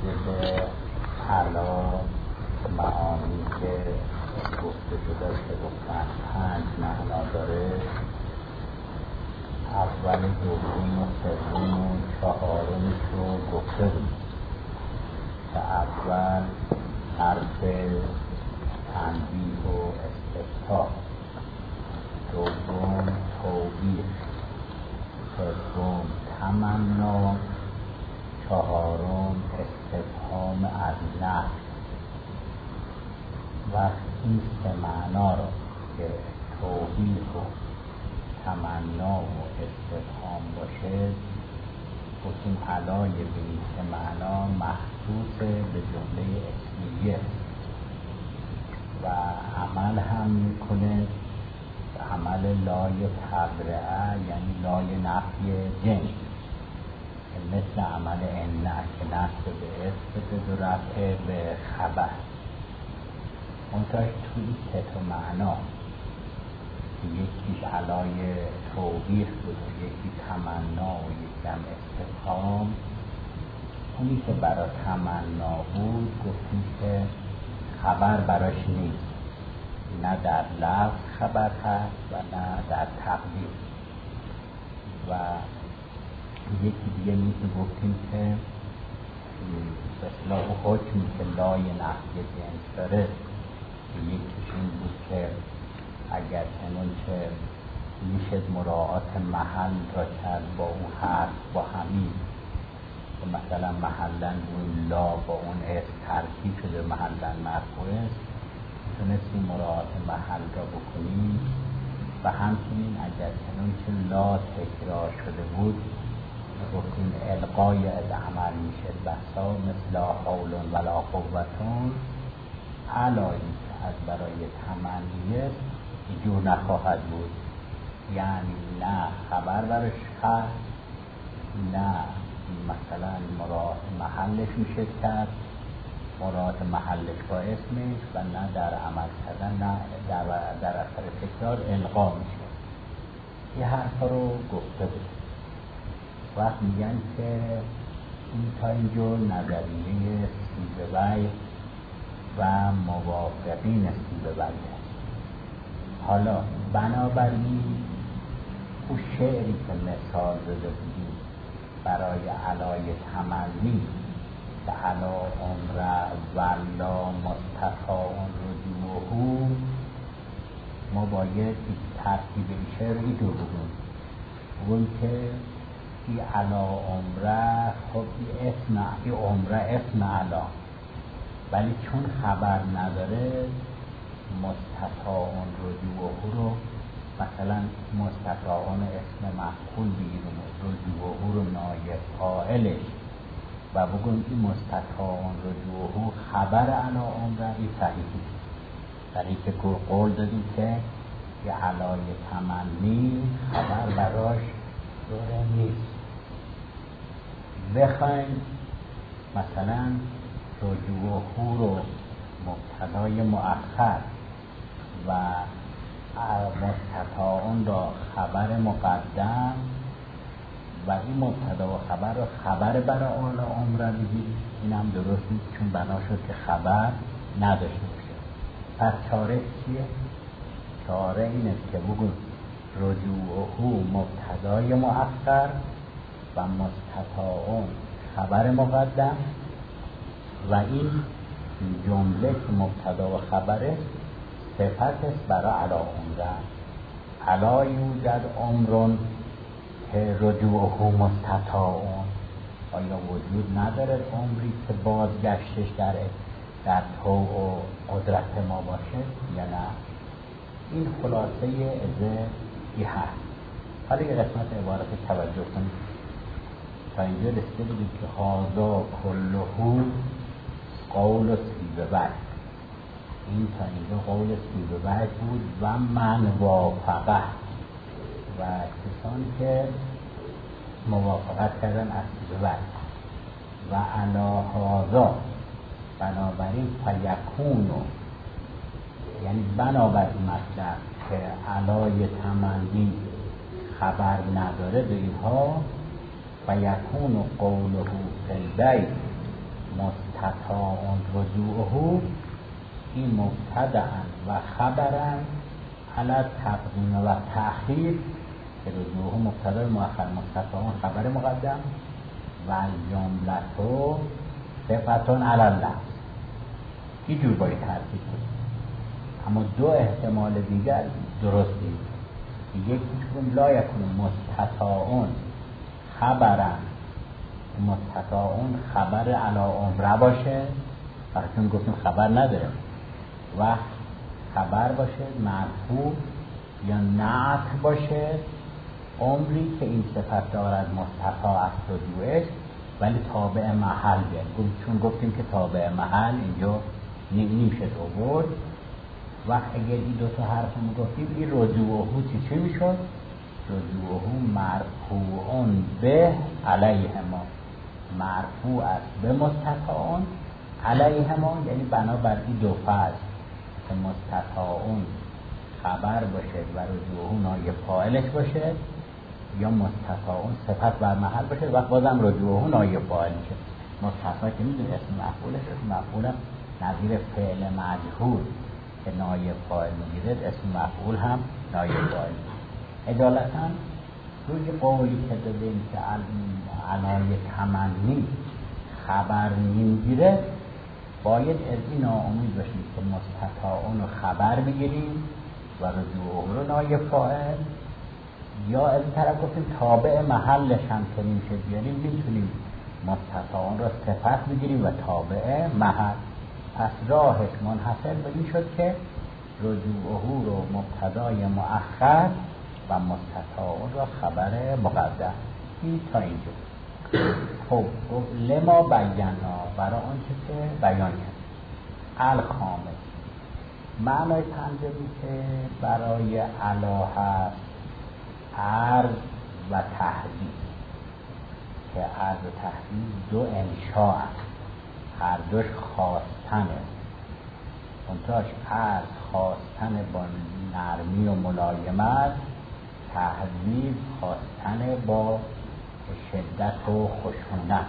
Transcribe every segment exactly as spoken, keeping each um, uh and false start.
به علا معانی که گفته شده که گفتن پنج معنا داره. اول، دوم و سوم و چهارمش رو گفته بود که اول حرف تنبیه و استفتاح، دوم توبیخ، سوم تمنا، چهارم استفهام از نفی. و این سه معنا رو که توبیخ و تمنا و استفهام باشه گفتیم علای به این سه معنا مخصوص به جمله اسمیه و عمل هم میکنه عمل لای تبرعه، یعنی لای نفی جنس، مثل عمل انه که نفی به اسم و رفع به خبر. منتاش توی سه تا معنا که یکیش علای توبیخ بود و یکی تمنا و یکی هم استفهام. اونی که برای تمنا بود گفتیم که خبر براش نیست، نه در لفظ خبر هست و نه در تقدیر. و یکی دیگه میشه گفتیم که به اصطلاح حکمی که لای نفی جنس داره، یکیش این بود که اگر چنون که میشه مراعات محل را کرد با اون حرف با همین که مثلا محلا اون لا با اون اسم ترکیب شده محلا مرفوع است، تونستیم مراعات محل را بکنیم. و همچنین اگر چنون که لا تکرار شده بود گفتیم القای از عمل میشه بسا مثل حول ولا قوتون علایی که از برای تمنیه اینجور نخواهد بود، یعنی نه خبر برش هست نه مثلا مراعات محلش میشه کرد، مراعات محلش با اسمش، و نه در عمل کردن، نه در, در اثر تکرار القا میشه. یه حرفا رو گفته بود. وقت میگن که این تا اینجور نظریه سیبوی و موافقین سیبوی. حالا بنابراین اون شعری که مثال داده بودیم برای علای تمنی که علا عمره ولا مستطاع رجوعه، ما باید ترتیب این شعر اینجور بگیم بگیم که این علا عمره، خب این اسم این عمره اسم علا، ولی چون خبر نداره مستطاعون رجوعه رو مثلا مستطاعون اسم مفعول بگیریم، رجوعه رو نایب فاعلش و بگویم این مستطاعون رجوعه خبر علا عمره، این صحیحی. در این که قول دادیم که یه علای تمنی خبر براش دوره نیست. بخوایم مثلا رجوعه رو مبتدای مؤخر و مستطاعون را خبر مقدم و این مبتدا و خبر را خبر برای آل عمره بگید، این هم درست نیست چون بنا شد که خبر نداشته باشه. پس چاره چیه؟ چاره اینه که بگو رجوعه مبتدای مؤخر و مستطاعون خبر مقدم و این جمله که مبتدا و خبره صفت است برای علا عمره. علا یوجد عمرون که رجوعه مستطاعون، آیا وجود نداره عمری که بازگشتش در در طوع و قدرت ما باشه یا نه؟ این خلاصه ازه ای هست. حالا یه قسمت عبارت توجه کنید. تا اینجا رسیده بودیم که هازا کلهو قول سیبوی، این تا اینجا قول سیبوی بود و من وافقه و کسانی که موافقت کردن از سیبوی و علا هازا، بنابراین فیکونو، یعنی بنابراین مطلب که علای تمنی خبر نداره به اینها، فیکونو قوله فی البیت مستطاع رجوعه این مبتدأ و خبرا علی تقدیم و تأخیر که رجوعه مبتدا مؤخر مستطاع خبر مقدم و جملتو صفتون علی اللفظ. این جور باید ترتیب کنیم. اما دو احتمال دیگر درستی، یکی که لا یکون مستطاعون خبرن، مستطاعون خبر علی عمره باشه، وقتی چون گفتیم خبر نداره و خبر باشه مرفوع یا نعت باشه عمری که این صفت دارد مستطاع است رجوعش، ولی تابع محل بیاد. چون گفتیم که تابع محل اینجا نمیشه آورد. وقت اگر این دو تا حرف رو گفتیم این رجوعه چی چی میشد؟ رجوعه مرفوعون به علیهما، مرفوع است به مستطاعون علیهما، یعنی بنابر این دو فعل که مستطاعون خبر باشه و رجوعه نایب فاعلش باشه یا مستطاعون صفت بر محل باشه و بازم رجوعه نایب فاعل میشه. مستطاع که میدونی اسم مفعولش، اسم مفعول نظیر فعل مجهول که نایب فاعل میگیرد، اسم مفعول هم نایب فاعل میگیرد. عدالتاً روی قولی که دادیم که علای تمنی خبر میگیره باید از این ناامید باشیم که مستطاعون رو خبر بگیریم و رجوعه رو نایب فاعل، یا از این طرف گفتیم تابع محلش هم که میشه بیاریم میتونیم مستطاعون رو صفت بگیریم و تابع محل. پس راهش منحصر به این شد که رجوعه رو مبتدای مؤخر و مستطاعون رو خبر مقدم. این تا اینجا. خب لما بینا برای آنچه که بیان کرد الخامس معنای پنجمی که برای علا هست عرض و تحدید، که عرض و تحدید دو انشاء هست، هر دوش خواستنه. اونتاش عرض خواستن با نرمی و ملایمت، تحدید خواستن با شدت و خشونت.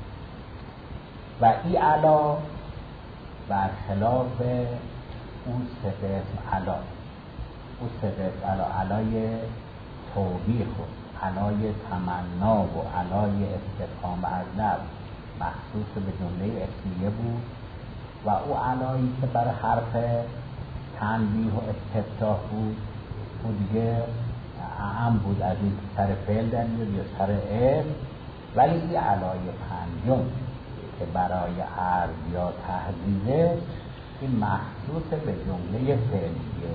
و این علا برخلاف اون سه قسم علا، اون سه قسم علا، علای توبیخ و علای تمنا و علای استفهام از لفظ مخصوص به جمله اسمیه بود و او علایی که برای حرف تنبیه و استفتاح بود او دیگه اهم بود از این سر فعل در میاد یا سر اسم. ولی این علای پنجم که برای عرض یا تحدیده این مخصوص به جمله فعلیه.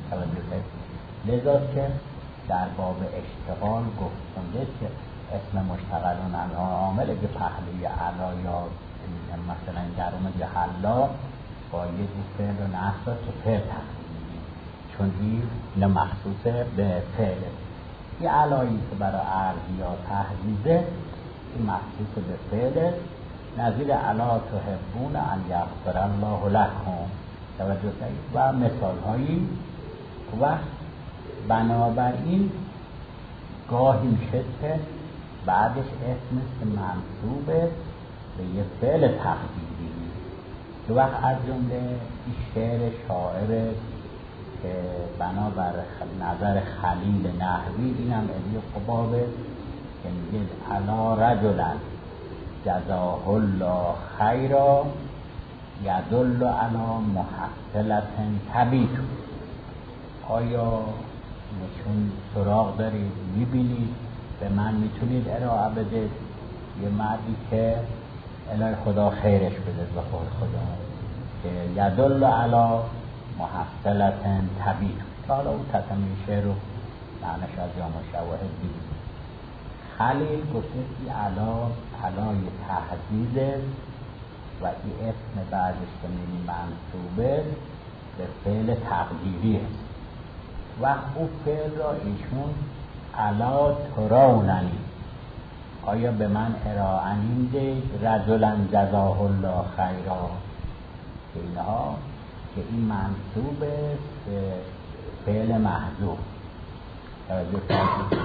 لذا که در باب اشتغال گفته که اسم مشتغلون انها عامل که پهلوی علا یا مثلا در اومد یا حلا باید این فعل رو نصب که فعل تحدیدی، چون این مخصوص به فعل. این علایی که برای عرض یا تحدیده این مخصوص به فعل، نظیر علا تحبون ان یغفر الله لکم. توجه کنید و مثال هایی. و بنابراین گاهی میشه که بعدش اسم که منصوبه به یه فعل تقدیری که وقت از جمله این شعر شاعر که بنابر نظر خلیل نحوی اینم ابی قبابه که میگه علا رجلا جزاه الله خیرا یدل علا محصلت تبیت. آیا چون سراغ دارید میبینید به من میتونید ارائه بدید یه مردی که الهی خدا خیرش بده به خود خدا که یدل علا محصلت تبیت. حالا اون تتمی شعر رو معنیش از جامع شواهد دیدید. خلیل گفته که علا علای تحدیده و این اسم بعدش که میبینی منصوبه به فعل تقدیری است و او فعل را ایشون علا تروننی، آیا به من ارائه دید رجلا جزاه الله خیرا، که اینها که این منصوب به فعل محذوف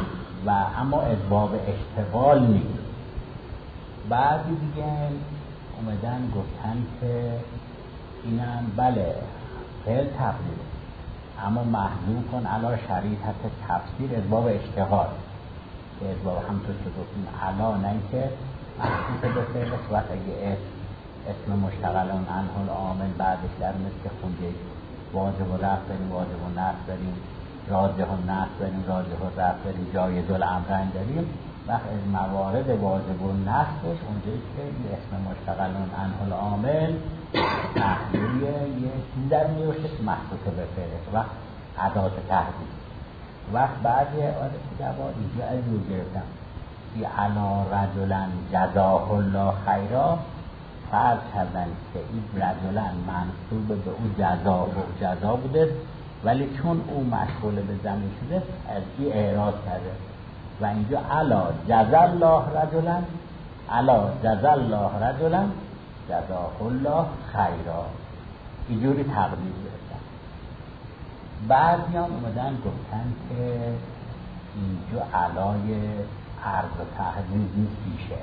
و اما از باب اشتغال نیست. بعدی دیگه اومدن گفتن که اینم بله فعل تقدیر، اما محذوف کن علا شریطت تفسیر اضباب اشتغال، که اضباب همطور که گفتیم علا نه که محذوف به فعل صورت، اگه اسم مشتغلان عنه العامل بعدش در مثل خونده واجب و رفت داریم، واجب و نصب داریم، راجح و نصب داریم، راجح و رفت داریم، جایز الامرین داریم. وقت از موارد واجب و نصبش اونجایی که این اسم مشتغلان عنه العامل تحلیلیه یه چیز در میوشه که محذوف به فعله، وقت ادات تحدید. وقت بعضی عادت جواب اینجا از رو گرفتم ای علا رجلن جزاه الله خیرا، فرض کردن که این رجلن منصوب به او جزا و جزا بوده، ولی چون او مشغول به زمین شده از این اعراض کرده و اینجا علا جزا الله رجلن، علا جزا الله رجلن جزاه الله خیرا، اینجوری تقدیر گرفتن. بعضیان اومدن گفتن که اینجا علای عرض و تحدید نیست پیشه،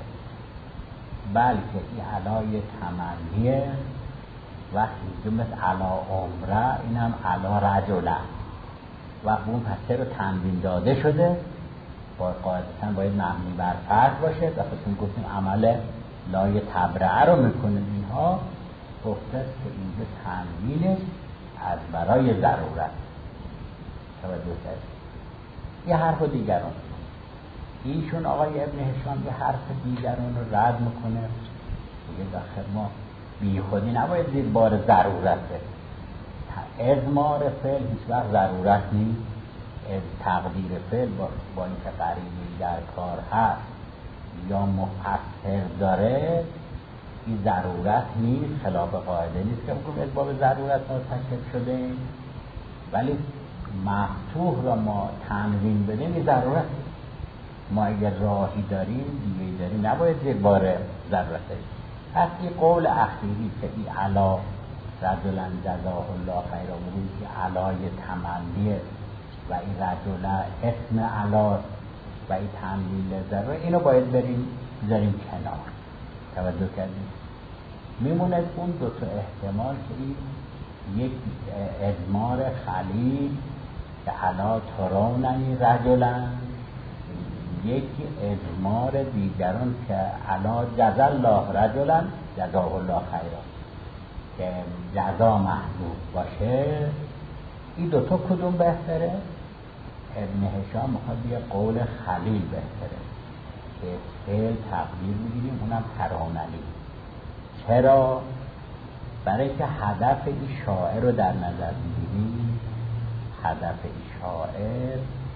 بلکه این علای تمنیه. وقتی اینجا مثل علا عمره اینم علا رجله، وقت اون پسه رو تنوین داده شده با قاعدتاً باید مبنی بر فرض باشه. وقتی گفتیم عمل لای تبرعه رو میکنه اینها، گفته که اینجا تنوینش از برای ضرورت توجه کرد. یه حرف دیگران ایشون آقای ابن هشام یه حرف دیگران رو رد میکنه، میگه داخل ما بی خودی نباید زیر بار ضرورت بره. اضمار فعل هیچ وقت ضرورت نیست، تقدیر فعل با, با این که قرینی در کار هست یا مفسر داره این ضرورت نیست، خلاف قاعده نیست که بگم اسباب ضرورت مرتکب شده. ولی مفتوح را ما تنوین بدیم این ضرورت، ما اگر راهی داریم دیگه داریم نباید زیر بار ضرورت داریم. پس این قول اخیری که این علا رجلن جزاه الله خیرا بودیم که علای تمنیه و این رجل اسم علا و این تنویل ضرور، اینو باید بریم بذاریم کنار. توجه کردیم میمونه اون دو تا احتمال که این یک اضمار خلیل که علا تروننی رجلن، یکی اضمار دیگران که علا جزا الله رجلن جزاه الله خیرا که جزا محذوف باشه. این دوتا کدوم بهتره؟ ابن هشام میخواد یه قول خلیل بهتره که فعل تقدیر میگیریم اونم تروننی. چرا؟ برای که هدف این شاعر رو در نظر میگیریم. هدف این شاعر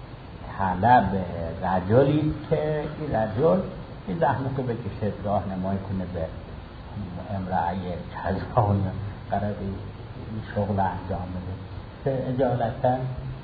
طلب رجلی که این رجل این زحمت رو بکشه راهنمایی کنه به امرأه کذا قرار این شغل انجام بده، که اجالتا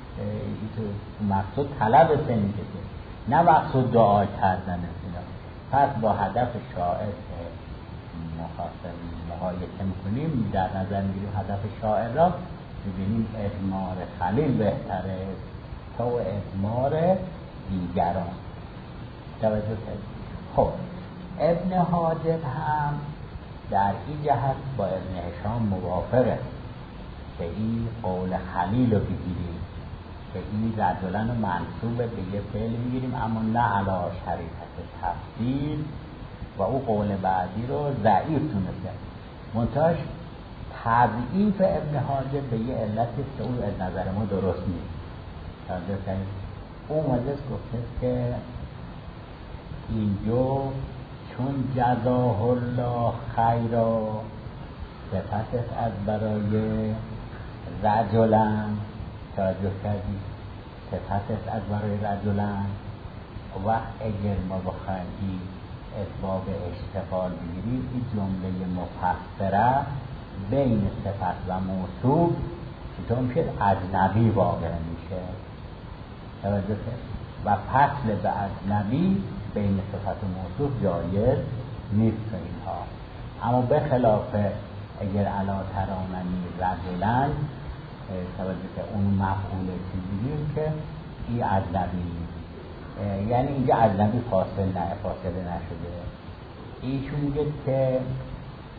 مقصود طلب سنی که نه مقصود دعا کردن اینا. پس با هدف شاعر که مخاطب مقایسه میکنیم در نظر میگیریم هدف شاعر را، میبینیم اضمار خلیل بهتره تا اضمار دیگران. توجه کنید. خب ابن حاجب هم در این جهت با ابن هشام موافقه که این قول خلیل رو بگیریم که این رجلن رو منصوب به یه فعل میگیریم اما نه علا شریطت تفسیر، و او قول بعدی رو ضعیف تونسته. منتهاش تضعیف ابن حاجب به یه علتی که اون از نظر ما درست نیست. اون مجلس گفته که اینجا چون جزاه الله خیرا صفتت از برای رجلن، توجه کردی صفتت از برای رجلن، وقت اگر ما بخواهیم این اسباب اشتغال بگیریم این جمله مفسره بین صفت و موصوف چطور میشه اجنبی واقع میشه. توجه کرد و فصل به اجنبی بین صفت و موصوف جایز نیست اینها. اما به خلاف اگر علا تراننی رجلن توجه که اون مفعول چیزیم که این اجنبی، یعنی اینجا اجنبی فاصل نه فاصله نشده. ایشون میگه که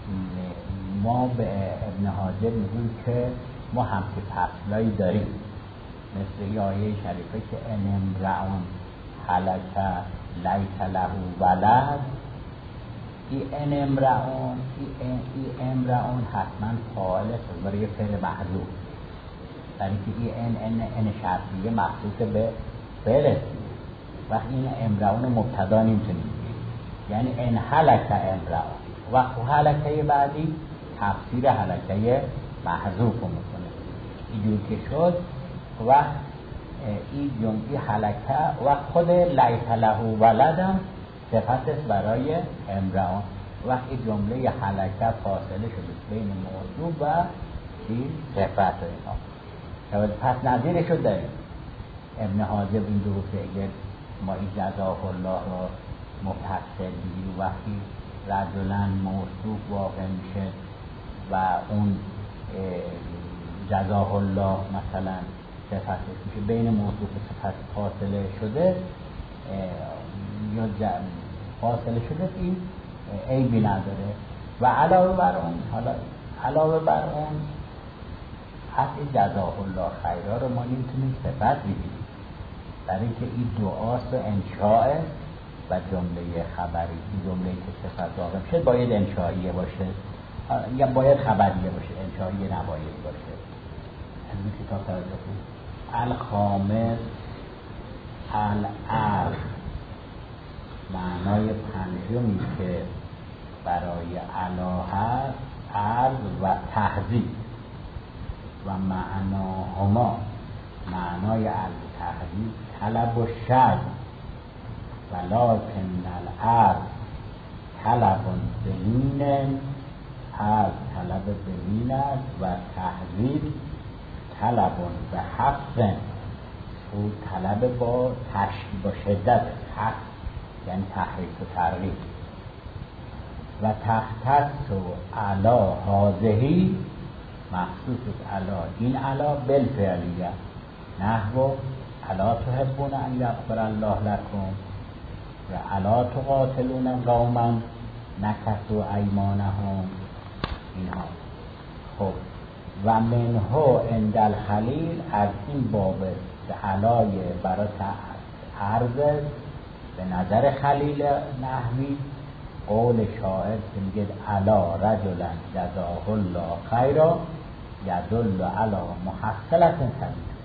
ما به ابن حاجب میگیم که ما هم که فصلایی داریم، مثل آیه شریفه که ان امرئون هلک لیس له ولد. این ان امرئون این این امرئون حتما فاعل است برای فعل محذوف، در اینکه این ان ان ان شرطیه مخصوص به فعل است. وقتی این امرئون مبتدا نمیتونیم بگیم، یعنی ان هلک امرئون، وقت هلکه بعدی تفسیر هلکه محذوف میکنه. اینجور که شد و این جمعی هلکه و خود لیس له ولدم صفت است برای امرئون. وقتی جمله هلکه فاصله شده بین موضوع و چی صفت و اینا، پس نظیرش رو داریم. ابن حاجب این دو فعل ما این جزاه الله را مفصل بگیریم، وقتی رجلن موصوف واقع میشه و اون جزاه الله مثلا صفت میشه، بین موصوف و صفت فاصله شده یا فاصله شده، این عیبی نداره. و علاوه بر اون حالا علاوه بر اون حتی جزاه الله خیرا رو ما نمیتونیم صفت بگیریم، برای اینکه این دعاست و انشاء و جمله خبری. این جمله که صفت واقع میشه باید انشائیه باشه یا باید خبریه باشه، انشائیه نباید باشه. از این کتاب توجه کنید. الخامس العرض، معنای پنجمی که برای علا هست عرض و تهذیب و معناهما، معنای عرض و تهذیب طلب و شد، ولکن العرض طلب بمین، عرض طلب بمین است و تهذیب طلب به حق، او طلب با تشکیل با شدت حق، یعنی تحریک و ترغیب. و تختص و علا هازهی، مخصوص علا این علا بالفعلیه، نحو علا تحبون ان یغفر الله لکم و علا تقاتلون قوما نکثوا ایمانهم، اینها. خب و منه عند الخلیل، از این باب علای برای عرض به نظر خلیل نحوی قول شاعر که میگه علا رجلا جزاه الله خیرا یدل علی محصلت خلیل.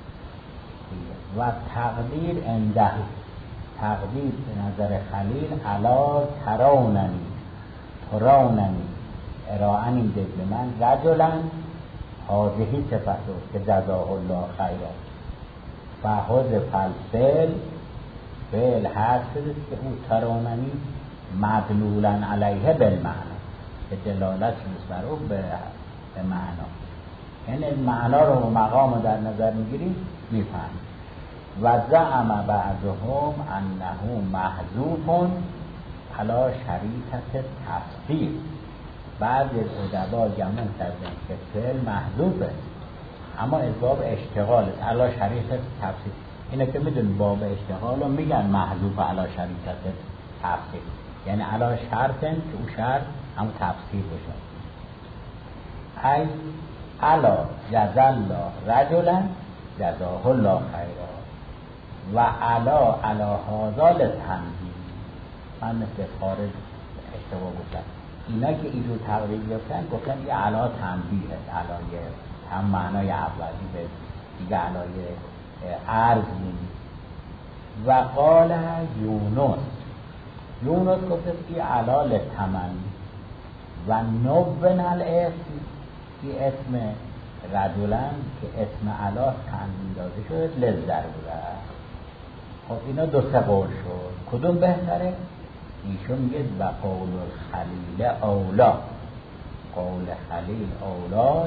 و تقدیر عنده، تقدیر به نظر خلیل علا تروننی تروننی ارائنی دل من رجلا حاضهی صفتو که جزاه الله خیرا فحوز فلسل فعل هست شده که او تروننی مدلولا علیه بالمعنی، به دلالت شده بر او به معنا، یعنی معنا رو مقام در نظر میگیریم میفهمیم. و زعم بعضهم انه محذوف علی شریطه تفسیر، بعض ادبا گمان کردن که فعل محذوفه اما از باب اشتغال است علی شریطه تفسیر. اینه که میدونی باب اشتغال رو میگن محذوف علی شریطه تفسیر، یعنی علی شرطن که او شرط هم تفسیر بشه. ای علا جزا رجلا جزاه الله خیرا و علا علا هذا للتنبیه. من مثل خارج اشتباه گفتم، اینا که اینجور تقریب گفتن گفتن یه علا تنبیه، علایه هم معنای اولی به دیگه علایه عرض نیست. و قال یونس، یونس گفت این علا للتمن و نوبن الاسم، این اسم رجلن که اسم علا تنبیه داده شد للضروره. خب اینا دو سه قول شد، کدوم بهتره؟ ایشون میگه و قول خلیل اولا، قول خلیل اولا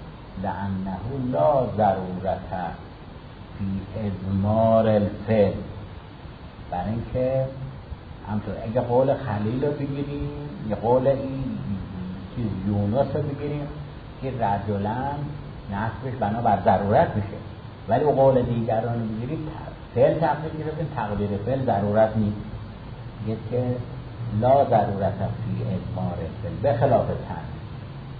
لانه لا ضرورت فی اضمار الفعل، برای اینکه همطور اگه قول خلیل رو بگیریم یه قول این چیز یونس رو بگیریم که رجلن نصبش بنا بر ضرورت میشه، ولی او قول دیگران رو بگیریم فعل تقدیر گرفتیم، تقدیر فعل ضرورت نیست، میگه که لا ضرورت فی اضمار الفعل به خلاف تن.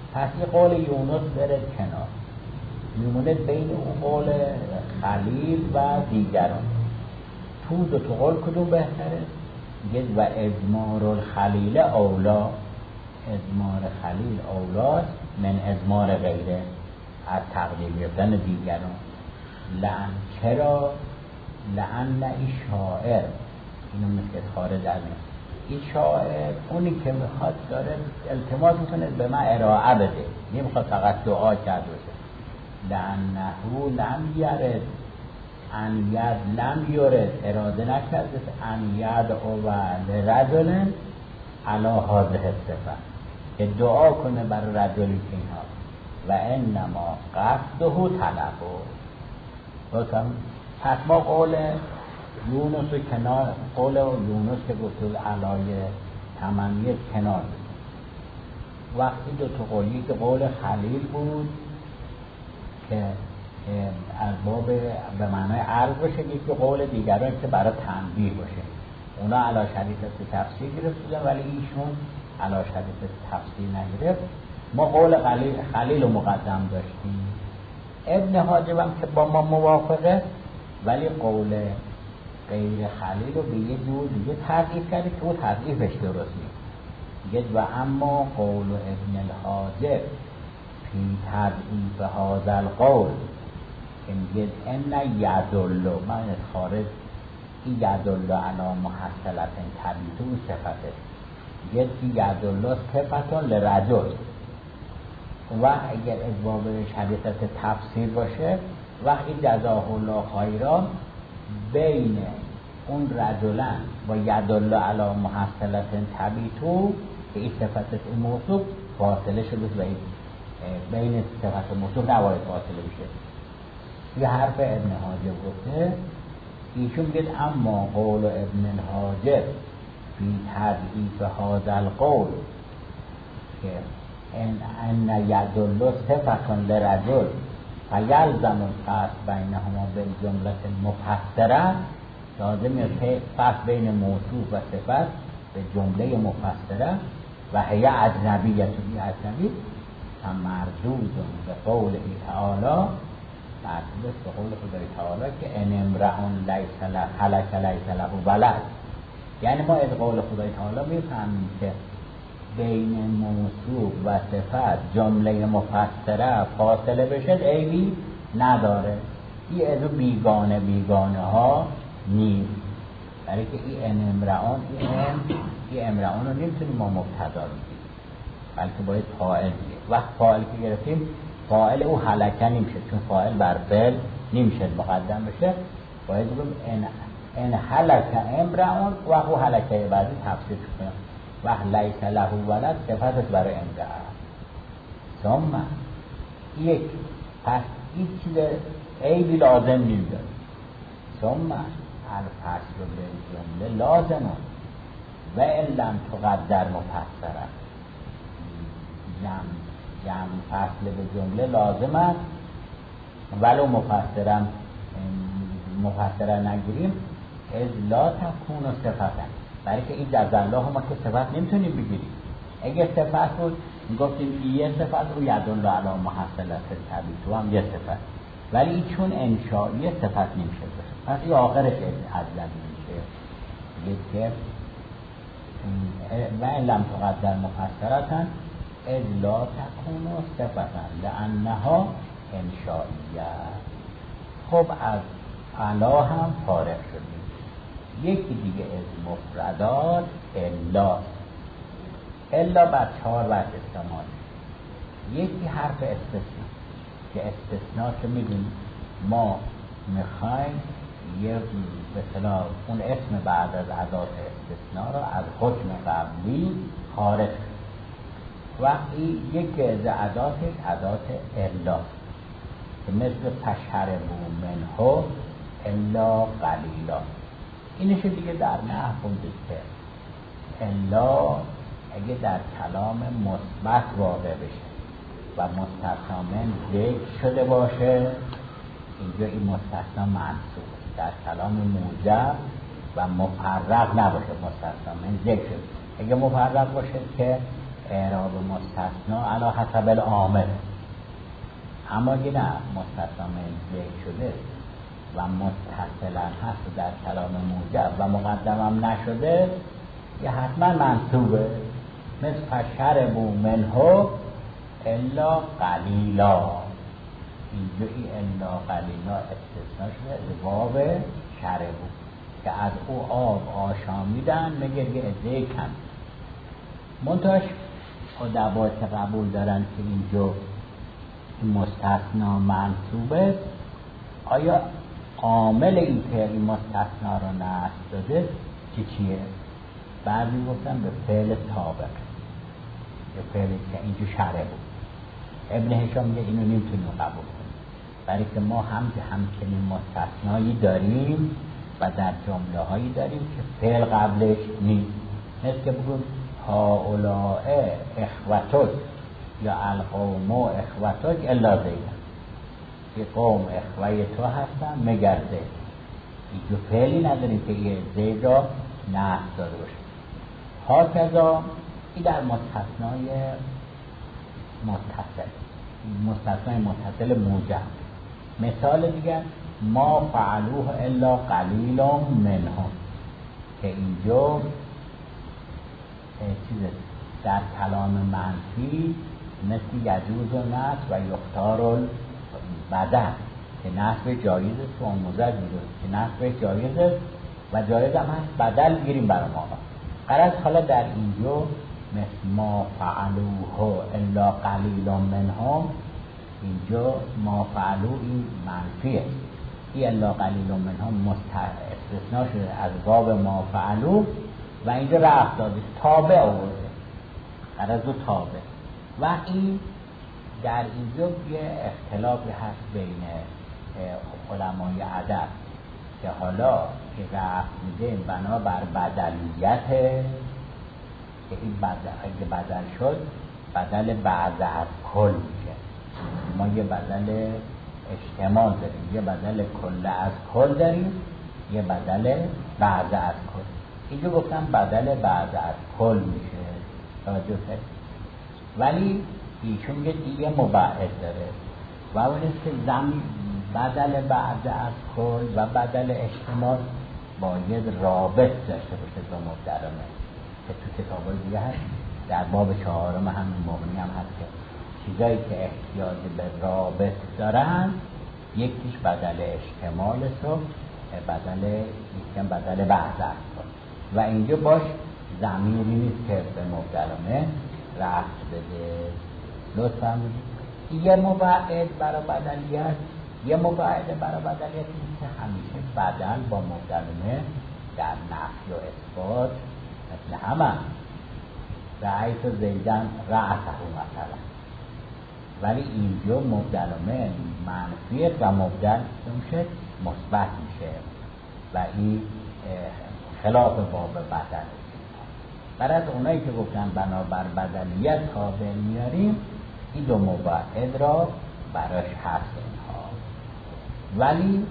پس این قول یونس بره کنار، میمونه بین اون قول خلیل و دیگران. تو دو تا قول کدوم بهتره؟ میگه و ازمار الخلیل اولا، ازمار خلیل اولاست من ازمار غیره، از تقدیم گرفتن دیگران. لعن چرا؟ لعن ای شاعر، اینو مثل خارج از این شاعر اونی که میخواد داره التماس میکنه به من ارائه بده، نمیخواد فقط دعا کرده باشه. لعنهو لم یرد ان ید لم یرد، اراده نکرده ان ید او لرجل علی هذه الصفه، که دعا کنه برای رجلی که اینها و انما قصده طلبه. پس ما قول یونس کنار، قول یونس که گفت علای تمامیت کنار بود. وقتی دو تا قولی که قول خلیل بود که از باب به معنای عرض باشه، یکی قول دیگران که برای تنبیه باشه، اونا علا شریطت تفسیر گرفتن ولی ایشون علا شریطت تفسیر نگرفت. ما قول خلیل, خلیل رو مقدم داشتیم. ابن حاجب هم که با ما موافقه ولی قول غیر خلیل رو به یه جور دیگه تضعیف کرده که اون تضعیفش درست نیست. میگه و اما قول ابن الحاجب فی تضعیف هذا القول که میگه ان یدل، من خارج این یدل علی محصلت طبیعت اون صفته، میگه یدل صفتون لرجل، و اگر ازباب شریطت تفسیر باشه وقتی جزاه الله خیرا بین اون رجلن با یدل علی محصلت طبیعتو که این صفت این موصوف فاصله شده و بین صفت موصوف نباید فاصله بشه. یه حرف ابن حاجب گفته، ایشون میگه اما قول ابن حاجب فی تضعیف هذا القول که ان ان یدل صفتون لرجل فیلزم الفصل بینهما بالجمله مفسره، لازم است فصل بین موصوف و صفت به جمله مفسره و هی اجنبیه، توی اجنبی هم مردود به قول تعالی، مردود به قول خدای تعالی که ان امرئ لیس له هلک لیس له ولد. یعنی ما از قول خدای تعالی میفهمیم که بین موصوف و صفت جمله مفسره فاصله بشه عیبی نداره، این از بیگانه بیگانه ها نیست، برای که این ان امرئان این امرئان رو نمیتونیم ما مبتدا بگیریم بلکه باید فاعل بگیریم. وقت فاعل که گرفتیم فاعل او هلکه نمیشه، چون فاعل بر فعل نمیشه مقدم بشه، باید بگیم ان ان هلکه امرئان و او هلکه بعدی تفسیر کنیم و لیس له ولد صفتش برای امرأه. ثم یک پس این چیز عیبی لازم نیست. ثم الفصل به جمله لازم و ان لم تقدر مفسره، جمع جمع فصل به جمله لازم است ولو مفسرم مفسره نگیریم از لا تکون صفتن، برای که این جز الله ما که صفت نمیتونیم بگیریم. اگه صفت بود میگفتیم یه صفت رو یدل علی محصلت طبیعی تو هم یه صفت، ولی این چون انشایی صفت نمیشه باشه، پس این آخرش اجنبی میشه. میگه که و ان لم تقدر مفسرتن از لا تکون صفتن لانها انشائیه. خب از علا هم فارغ شدیم. یکی دیگه از مفردات الا، الا بر چهار وجه استعمال. یکی حرف استثناء که استثناء که میدونیم ما میخوایم یه به اصطلاح اون اسم بعد از ادات استثناء رو از حکم قبلی خارج کنیم. وقتی یکی از اداتش ادات الا که مثل تشربوا منه الا قلیلا، اینش دیگه در نحو خوندید که الا اگه در کلام مثبت واقع بشه و مستثنا من ذکر شده باشه، اینجا این مستثنا منصوب. در کلام موجب و مفرق نباشه، مستثنا من ذکر شده. اگه مفرق باشه که اعراب مستثنا علی حسب العامل، اما اگه نه مستثنا ذکر شده و متصلا هست در کلام موجب و مقدمم نشده یه حتما منصوبه. مثل فشربوا منه الا قلیلا، اینجا این الا قلیلا استثناء شده واو شربوا که از او آب آشامیدن مگر یه عده کم. منتاش ادبا که قبول دارن که اینجا مستثنا منصوبه، آیا عامل این که این مستثنا رو نصب داده چی چیه؟ بعضی گفتن به فعل سابق، یه فعلی که اینجا شرع بود. ابن هشام میگه اینو نمیتونیم قبول کنیم، برای که ما هم که همچنین مستثنایی داریم و در جمله هایی داریم که فعل قبلش نیست. مثل که بگیم هؤلاء اخوتک یا القوم اخوتک الا زیدن، که قوم اخوه تو هستن مگر زید. اینجا فعلی نداریم که یه زید را نصب داده باشه. هاکذا این در مستثنای متصل مستثنای متصل موجب. مثال دیگر ما فعلوه الا قلیل منهم، که اینجا چیز در کلام منفی مثل یجوز و نصب و یختار بدن که نصب جایز است و آموزش میده که نصب جایز است و جایز هم هست بدل گیریم برای ما. قرار حالا در اینجا مثل ما فعلوه الا قلیل منهم، اینجا ما فعلوه این منفیه، این الا قلیل منهم استثناء شده از واو ما فعلوه و اینجا رفت داده تابع آورده، قرار دو تابع. و این در اینجا یه اختلافی هست بین علمای ادب که حالا که رفت میده بنا بر بدلیت، که این بدل اگه بدل شد بدل بعض از کل میشه. ما یه بدل اجتماع داریم، یه بدل کل از کل داریم، یه بدل بعض از کل. اینجا گفتم بدل بعض از کل میشه، توجه کنید. ولی ایشون یه دیگه مبعد داره و اون است که زمین بدل بعض از کل و بدل اجتماع باید رابط داشته باشه با مبدلمه، که تو کتابای دیگه هست. در باب چهارم همین مغنی هم هست که چیزایی که احتیاج به رابط دارن یکیش بدل اجتماع است و بدل یکم بدل بعض از کل، و اینجا باش ضمیری نیست که به مبدلمه رفت بده. لطفا یه مبعد برای بدلیت، یه مبعد برای بدلیت نیست که همیشه بدل با مبدلمه در نفی و اثبات مثل همه رأیت و زیدن رأسه مثلا، ولی اینجا مبدلمه منفیه و مبدل میشه مثبت میشه و این خلاف باب بدل. برای از اونایی که گفتن بنابر بدلیت تابع میاریم، این دو مبعد را براش هست اینها. ولی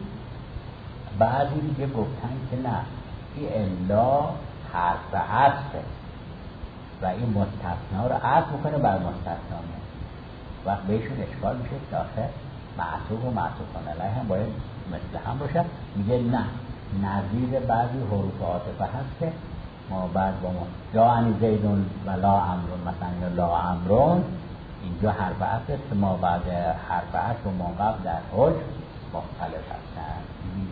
بعضی دیگه گفتن که نه، این الا حرف عطفه و این مستثنا رو عطف میکنه بر مستثنا. وقت بهشون اشکال میشه که آخه معطوف و معطوفان علیه هم باید مثل هم باشه. میگه نه، نظیر بعضی حروف عاطفه هست که ما بعد با ما جا انی زیدون و لا امرون مثلا یا لا امرون، اینجا حرف عطف است که ما بعد حرف عطف و ما قبل در حج مختلف هستن.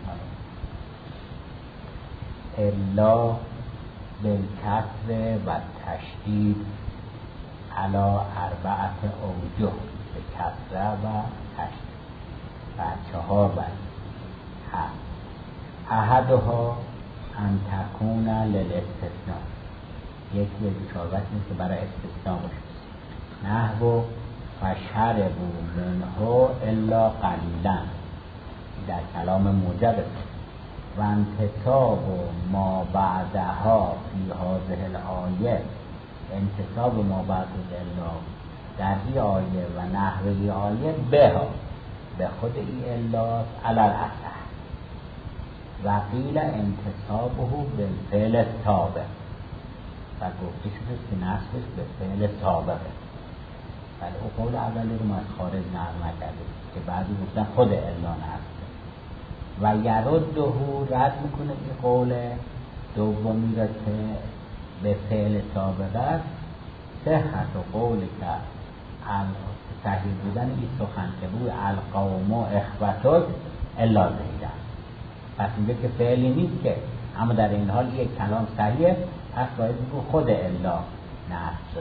الا بالکسر و تشدید علی اربعت اوجه، به کسره و تشدید و چهار بر هست. احدها ان تکون للاستثناء، یکی از چهاربت نیست که برای استثناء باشه. نحو فشربوا منه الا قلیلا، در کلام موجب و انتصاب ما بعدها فی هذه الآیه، انتصاب ما بعد الا در این آیه و نحو این آیه به به خود این الا علی الاصح و قیل انتصابه بالفعل التابع، و گفته شده که نصبش به فعل سابقه. ولی او قول اولی رو ما از خارج نقل نکرده که بعضی گفتن خود الا نصبه و یرده رد میکنه این قول دومی را که به فعل سابقه است. صحت و قول که صحیح بودن این سخن که بود القوم و اخوتک الا زیدن، پس میگه که فعلی نیست که، اما در این حال یک کلام صحیحه، پس باید بگو خود الا نصب شده.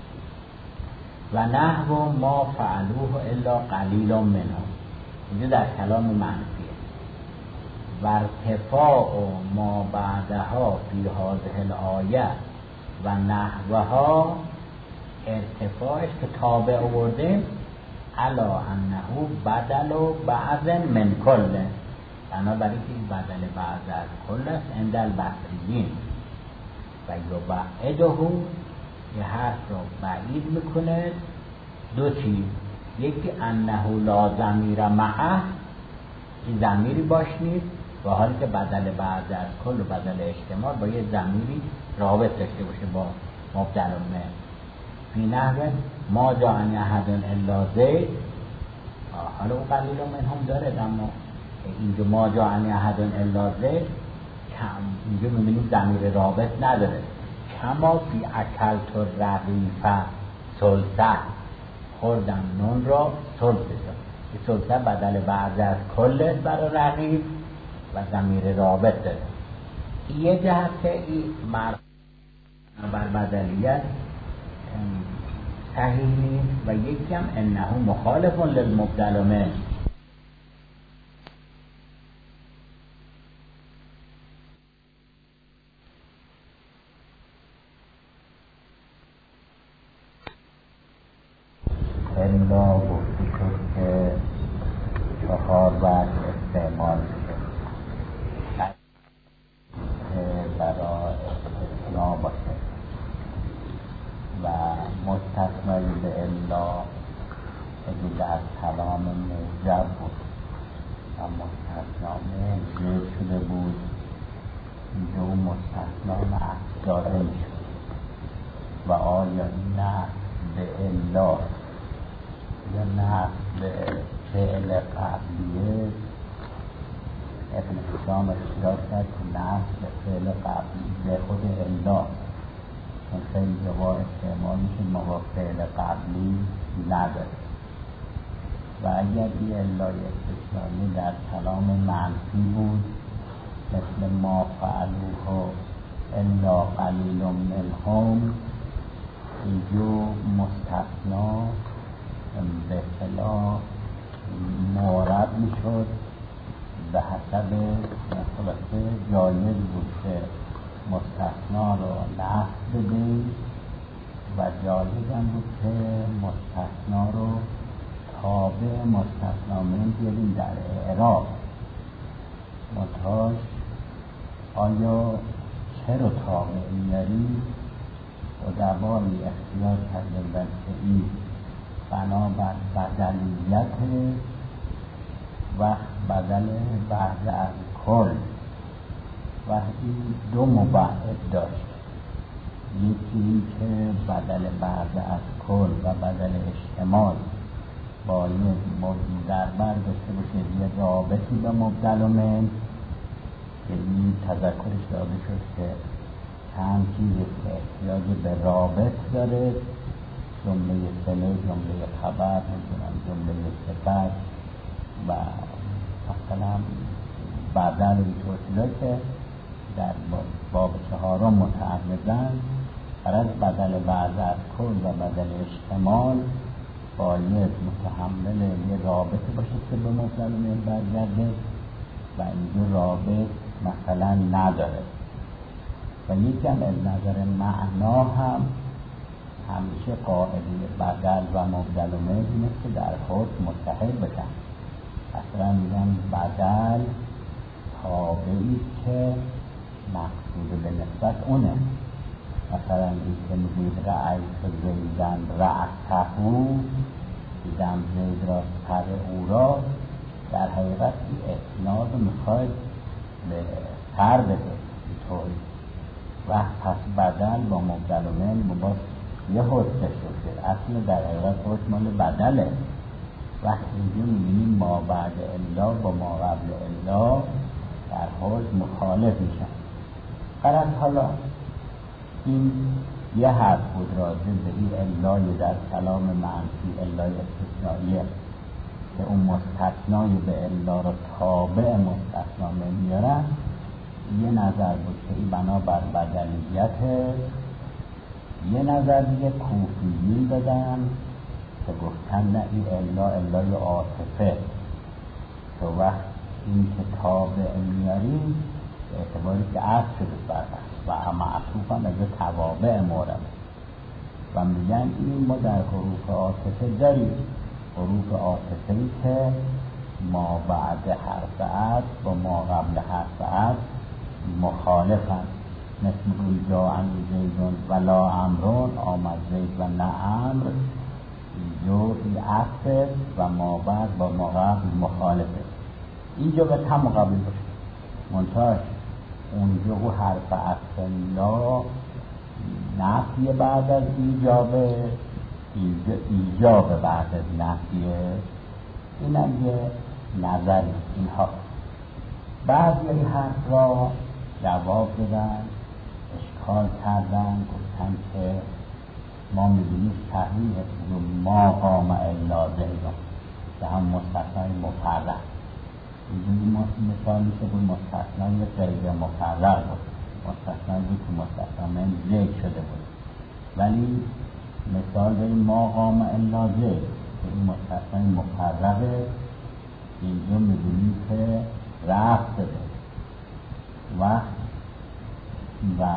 و نحو ما فعلوه الا قلیل منهم، اینجا در کلام منفیه. و ارتفاع ما بعدها فی هذه الآیه و نحوها، ارتفاعش که تابع آورده علا انه بدل و بعض من کله، بنابراین این بدل بعض از کل است عند البصریین. و یبعده، یه حرف رو بعید میکنه دو چیز، یکی انه لا ضمیر معه، این ضمیری باش نیست، و حالی که بدل بعض از کل و بدل اجتماع با یه ضمیری رابط داشته باشه با مبدل من. فی نحو ما جاءنی احد الا زید، حالا او قلیل منهم داره، اما اینجا ما جاءنی احد الا زید اینجا میبینیم ضمیر رابط نداره. کما فی اکلت الرغیف سلسه، خوردم نون را سلسه شد، این سلسه بدل بعض از کل برای رغیف و ضمیر رابط داره. یه جهت این مرد بر بدلیت صحیح نیست و یکی هم انه مخالف للمبدل منه. الا گفته شد که چهار وقت استعمال شد برای استثناء باشه و مستثنایی به الا اگه در کلام موجب بود و مستثنا موجب شده بود، اینجا اون مستثنا نهداره میشد. و آیا نه به الا یا نه به فعل قبلیه؟ ابن حشام اختیار کرد که نه به فعل قبلی به خود الا، چون خیلی جوا استعمال میشه ما با فعل قبلی نداره. و اگر این الای استثنایی در کلام منفی بود مثل ما فعلوه الا قلیل منهم، اینجا مستثنا به اصطلاح مورد میشد، به حسب خلاصه جایز بود که مستثنا رو نصب بدیم و جایز هم بود که مستثنا رو تابع مستثنا من بیاریم در اعراب. منتهاش آیا چرا تابع میاریم؟ و درباری اختیار کردن که این بنابر بدلیت و بدل بعض از کل و این دو مبعد داشت، یکی این که بدل بعض از کل و بدل اشتمال باید در بر داشته باشه یه رابطی به مبدل و من، که این تذکرش داده شد که چند چیزی که احتیاج به رابط داره، جمله صله، جمله خبر، جمله صفت و مثلا بدل اینطور چیزا که در باب چهارم متعرضن، برای بدل بعض از کل و بدل اشتمال باید متحمل یه رابطه باشه که به مبدل من برگرده و اینجا رابط مثلا نداره. و یکم از نظر معنا هم همیشه قاعده بدل و مبدل و من اینه که در خود متحد بشن. اصلا میگن بدل تابعی که مقصود به نسبت اونه. مثلا این که میگید رأیت زیدن رأسهو، دیدم زید را سر او را، در حقیقت این اسناد رو میخواید به سر بده اینطوری، و پس بدل با مبدل و من با یه حد شد. اصل در حقیقت حد مال بدله. وقتی اینجا میبینیم ما بعد الا با ما قبل الا در حد مخالف میشن. قرار حالا این یه حرف بود راجع به این الای در کلام منفی، الای استثنائیه که اون مستثنای به الا را تابع مستثنا نمیارن. یه نظر بود که این بنابر بدلیته. یه نظر دیگه کوفیین دادن که گفتن نه این الا الای عاطفه، تو وقت این که تابع میاریم به اعتباری که عطف شده برد و معطوف هم از توابع مورد و میگن این ما در حروف عاطفه داریم. حروف عاطفه‌ای که ما بعد حرف عطف با ما قبل حرف عطف مخالفن، مثل اون جا عمی زیدون ولا امرون، آمد زید و نه امر، جو ای عطف و ما بعد با ما قبل مخالفه. اینجا به هم مقابل باشه منتاش اونجا او حرف عطف لا نفی بعد از ایجابه، اینجا ایجاب بعد از نفیه. این هم یه نظری اینها. بعضی این حرف را جواب دادن، اشکال کردن، گفتن که ما میدونیم صحیح ما قام الا زیدون که هم مستثنای مفرد. اینجوری مثال میشه بود مستثنای غیر مفرد بود، مستثنای بود که مستثنا من زید شده بود. ولی مثال داریم ما قام الا زید که این مستثنای مفرده. اینجا میدونیم که رفت داده و و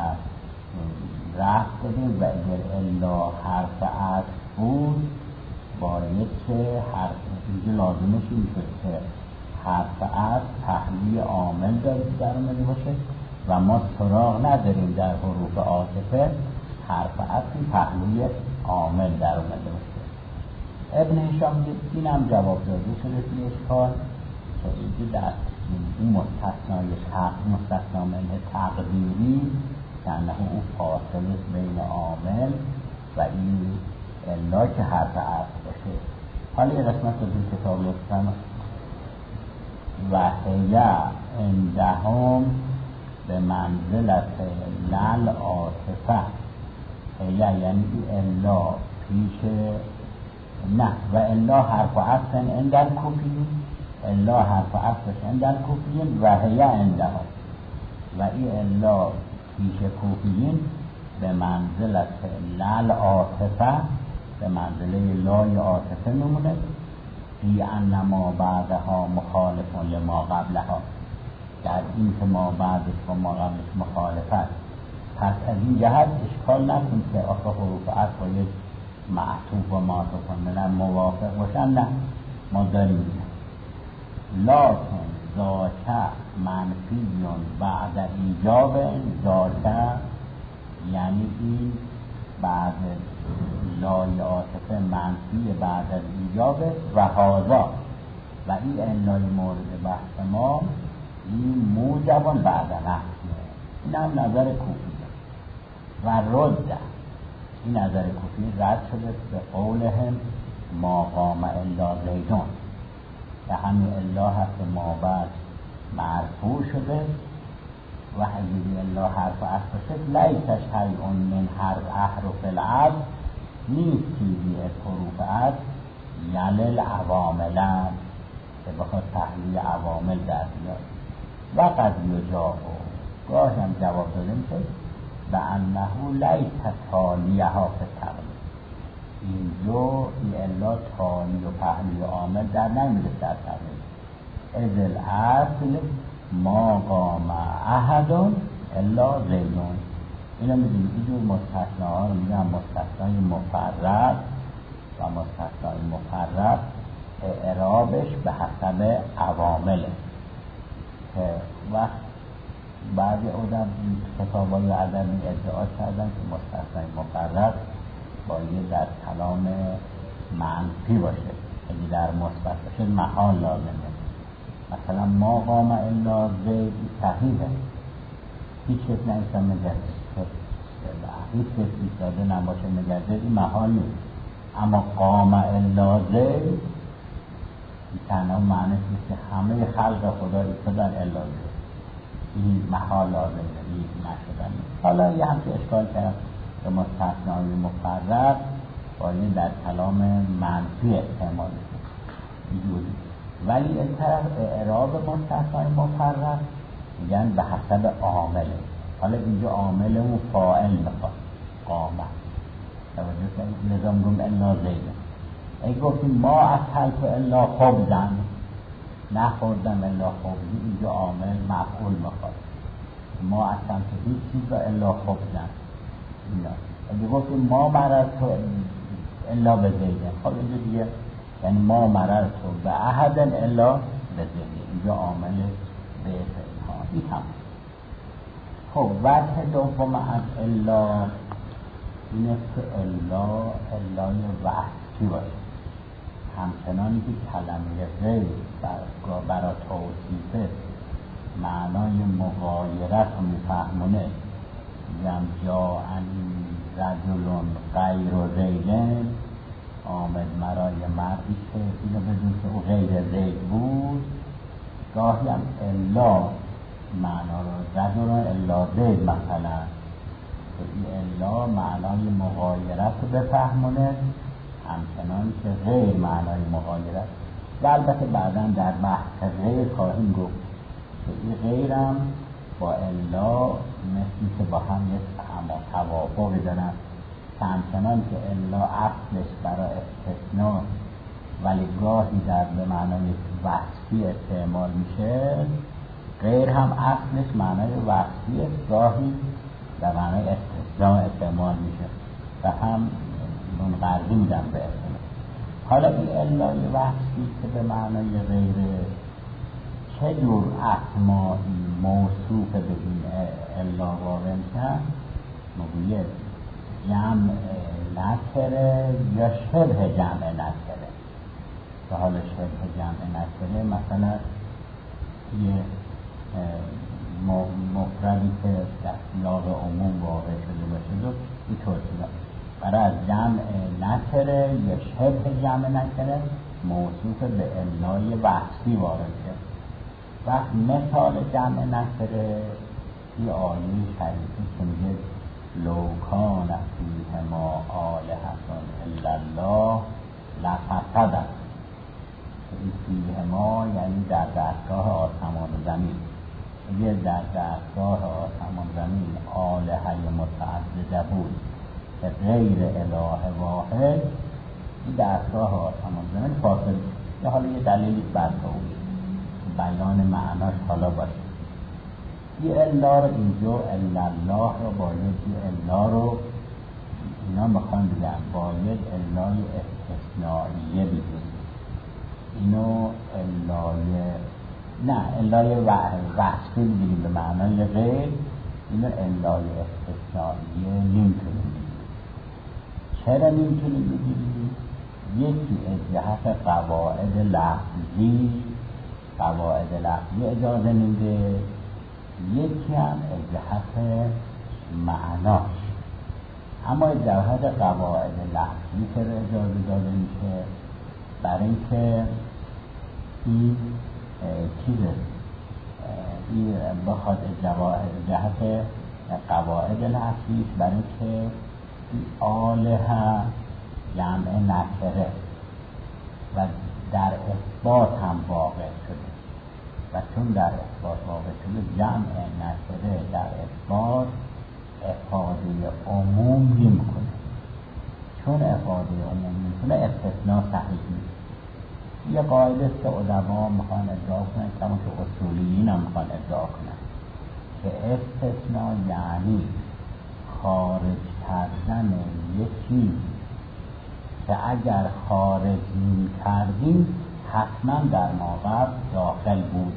رفت داده و اگر الا حرف عطف بود باید که حرف اینجا لازمش این شد که حرف عطف پهلوی عامل در اومده باشه و ما سراغ نداریم در حروف عاطفه حرف عطفی پهلوی عامل در اومده باشه. ابن هشام این هم جواب داده شده توی اشکال که اینجا در این مستثنای حق مستثنا منه تقدیری که انه او فاصله بین عامل و این الا که حرف عطف باشه. حالا یه قسمت رو دو کتاب لطفاً و هیه اندهم به منزلت لل عاطفه. هیه یعنی الا پیش نه و الا حرف عطفن اندر کوفیین، الا حرف عطفش اندر کوفیین و هیه اندهم و این الا پیش کوفیین به منزلت لل عاطفه، به منزله لای عاطفه نمونه. فی انما بعدها مخالف لما قبلها، در این که ما بعدش با ما قبلش مخالفت. پس از این جهت اشکال نکن که آخه حروف عطف باید معطوف و معطوف کنن موافق باشن. نه ما داریم لکن ذاک منفیون بعد ایجاب ذاک، یعنی این بعد لای عاطفه منفی بعد از ایجاب و هازا و این علای مورد بحث ما این موجبان بعد نفیه. این هم نظر کوفیه و رده. این نظر کوفی رد شده به قولهم ما قام الا زیدون که همین الا هست ما بعد مرفوع شده و حجیبی الا حرف عطف شد لیسش شیء من حرف احرف العطف، نیست چیزی از حروف عطف یلل عواملن که بخواد تحلیل عوامل در بیاد. و قد یجاب گاهی هم جواب داده میشه به انه لیس تالیه ها فی تقلید. اینجا این الا تالی و پهلوی عامل در نمیده در تقلید. از الاصل ما قام احدون الا زیدون. اینا میدونیم اینجور مستثناها رو میگن مستثنای مفرد و مستثنای مفرد اعرابش به حسب عوامله که وقت بعضی آدم کتابای ادبی ادعا کردن که مستثنای مفرد باید در کلام منفی باشه، اگه در مثبت باشه محال لازمه. مثلا ما قام الا زید صحیحه هیچ کس نایستم مجدد هیچ کس ایستاده نباشه مجدد، این محال نیست. اما قام الا زید این تنها معنیش نیست که همه خلق خدا ایستادن الا زید، این محال لازم دارید نشدن. حالا یه همچه اشکال کرد که مستثنای مفرد باید در کلام منفی استعمال اینجوری، ولی این طرف اعراب مستثنای مفرد میگن به حسب عامله. حالا اینجا عامل و فاعل میخواد قامت توجه کنید، نظام روم الا زیده. اگه گفتیم ما از حلف الا خبزن نخوردم الا خبزی، اینجا عامل مفعول میخواد. ما از سمت هیچ چیز را الا خبزن. اگه گفتیم ما مرر تو الا به زیده، خب اینجا دیگه یعنی ما مرر تو به احد الا به زیده، اینجا عامل به ها این هم. خب وجه دوم از الا اینه که الا الای وحشی باشه، همچنانی که کلمه غیر برای توصیفه معنای مغایرت رو میفهمونه، میگم جاءن رجل غیر زیدن، آمد مرای مردی که اینو بدون که او غیر زید بود. گاهی هم الا معنا رو رجل الا زید مثلا، این الا معنای مغایرت رو بفهمونه همچنان که غیر معنای مغایرت. و البته بعدا در بحث غیر خواهیم گفت که این غیرم با الا مثل که با هم یک توافقی دارن، همچنان که الا اصلش برای استثناء ولی گاهی در به معنای وصفی استعمال میشه، غیر هم اصلش معنای وصفی است، گاهی در معنای استثناء استعمال میشه و هم منقرضی میدن به استثناء. حالا این الای وصفی که به معنای غیره چه جور اسمایی موصوف به این الا واقع میشن؟ مگوید جمع نکره یا شبه جمع نکره. که حالا شبه جمع نکره مثلا یه مفردی که در سیاق عموم واقع شده باشه و اینطور شده برای از جمع نکره یا شبه جمع نکره موصوف به الای وصفی وارد شد. وقت مثال جمع نکره یه آیه شریفی که میگه لو کان فیهما آلهة الا الله لفسدتا. این فیهما یعنی در دستگاه آسمان و زمین، یه در دستگاه آسمان و زمین آلهه متعدده بود که غیر اله واحد، این دستگاه آسمان و زمین فاصل یا حالا یه دلیلی بر بیان معناش حالا باشه. یه الا رو اینجا الا الله رو باید یه الا رو اینا میخوان بگن باید الای استثنائیه بگیم، اینو الای نه الای وصفی بگیم به معنای غیر، اینو الای استثنائیه نمیتونیم بگیم. چرا نمیتونیم بگیم؟ یکی از جهت قواعد لفظی قواعد لفظی اجازه میده، یکی هم از جهت معناش. اما از جهت قواعد لفظی که اجازه داده میشه برای اینکه این چیزه این بخواد از جهت قواعد لفظیش برای اینکه این آلهه جمع نکره و در اثبات هم واقع شده و چون در اثبات واقع شده جمع نکره در اثبات افاده عموم میکنه. چون افاده عموم میکنه استثناء صحیح نیست. یه قاعده است که علما میخوان ادعا کنن، کما که اصولیین هم میخوان ادعا کنن که استثناء یعنی خارج کردن یه چیز که اگر خارج می‌کردیم حتما در ما داخل بود.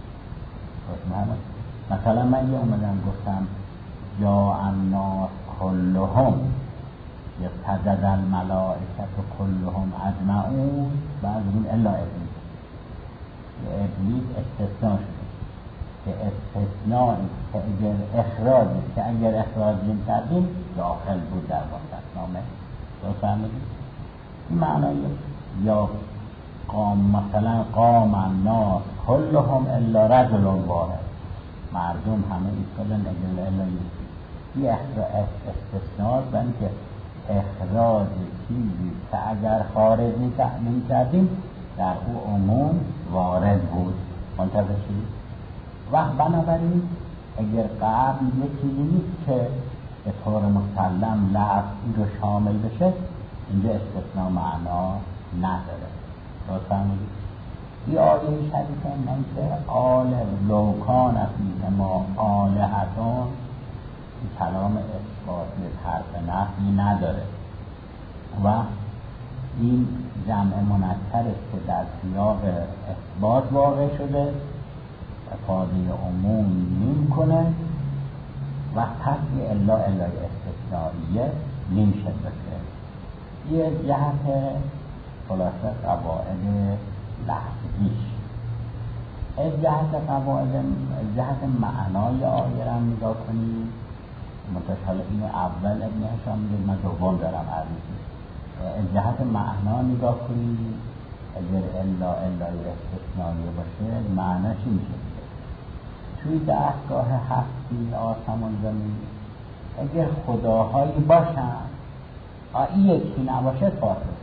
مثلا من یه اومدم گفتم یا الناس کلهم یفتدد الملائکه کلهم اجمعون، بعد اون الا ابلیس ابلیس استثناء شده. که استثناء که اگر اخراج که اگر اخراج نکردیم داخل بود در مستثنامه درست فهمیدید؟ این معنای یا قام مثلا قام الناس کلهم الا رجل واحد، مردم همه ایستادن الا الا یکی. استثناء برای که اخراج چیزی که اگر خارج نکردیم در او عموم وارد بود. منتظر شدید؟ و بنابراین اگر قبل یک چیزی نیست که به طور مسلم لفظ این رو شامل بشه، اینجا استثناء معنا نداره. درست فهمیدید؟ این آیه شریفه من که آل لوکان فیه ما آلهتون، این کلام اثباتی حرف نفی نداره و این جمع منکر است که در سیاق اثبات واقع شده افاده عموم نیم کنه و پس یه الا الای استثنائیه نمیشه بشه. یه جهت خلاصه قواعد لحظیش. از جهت قواعد جهت معنای آیه را نگاه کنید. متشال این اول ابن هشام میگه، من دوم دارم عرضی. از جهت معنا نگاه کنید، اگر الا الای استثنائیه باشه معناش این میشه توی دستگاه هستی آسمان زمین اگر خداهایی باشن این یکی نباشه فاسد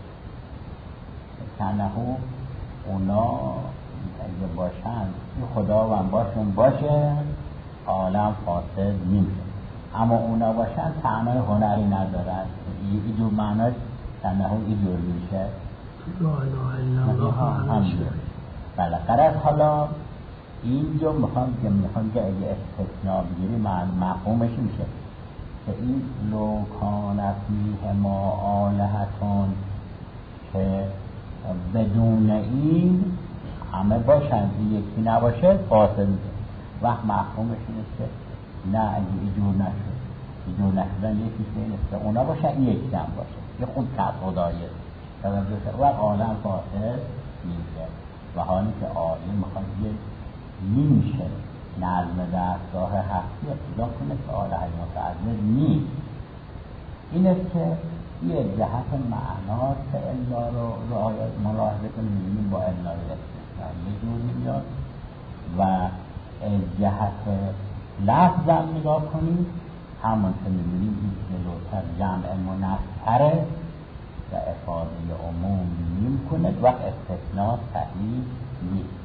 کنهو اونا اگه باشن این خداوند باشون باشه عالم فاسد نمیشه، اما اونا باشن معنای هنری ندارن. این دو معناش کنهو اینجور میشه لا اله الا الله همشه. بله قرار حالا اینجا میخوام که میخوام که اگه استثناء بگیری مفهومش میشه که این لو کان فیه ما آلهتون که بدون این همه باشن یکی نباشه فاسد میشه. وقت مفهومش اینه که نه اگه ایجور نشد ایجور نشدن یکی که اینه که اونا باشن یکی هم باشه یه خود کت خدایه و عالم فاسد میشه. و حالی که آیه میخواد یه نمیشه نظم دستگاه هستی ابتدا کنه که آله متعدد نیست. این است که یه جهت معناست که الا رو رعایت ملاحظه کنیم با الا استثناء یه جور میاد و جهت لفظ هم نگاه کنیم همون که میبینیم این جلوتر جمع منکره و افاده عموم نیم کنه و استثناء صحیح نیست.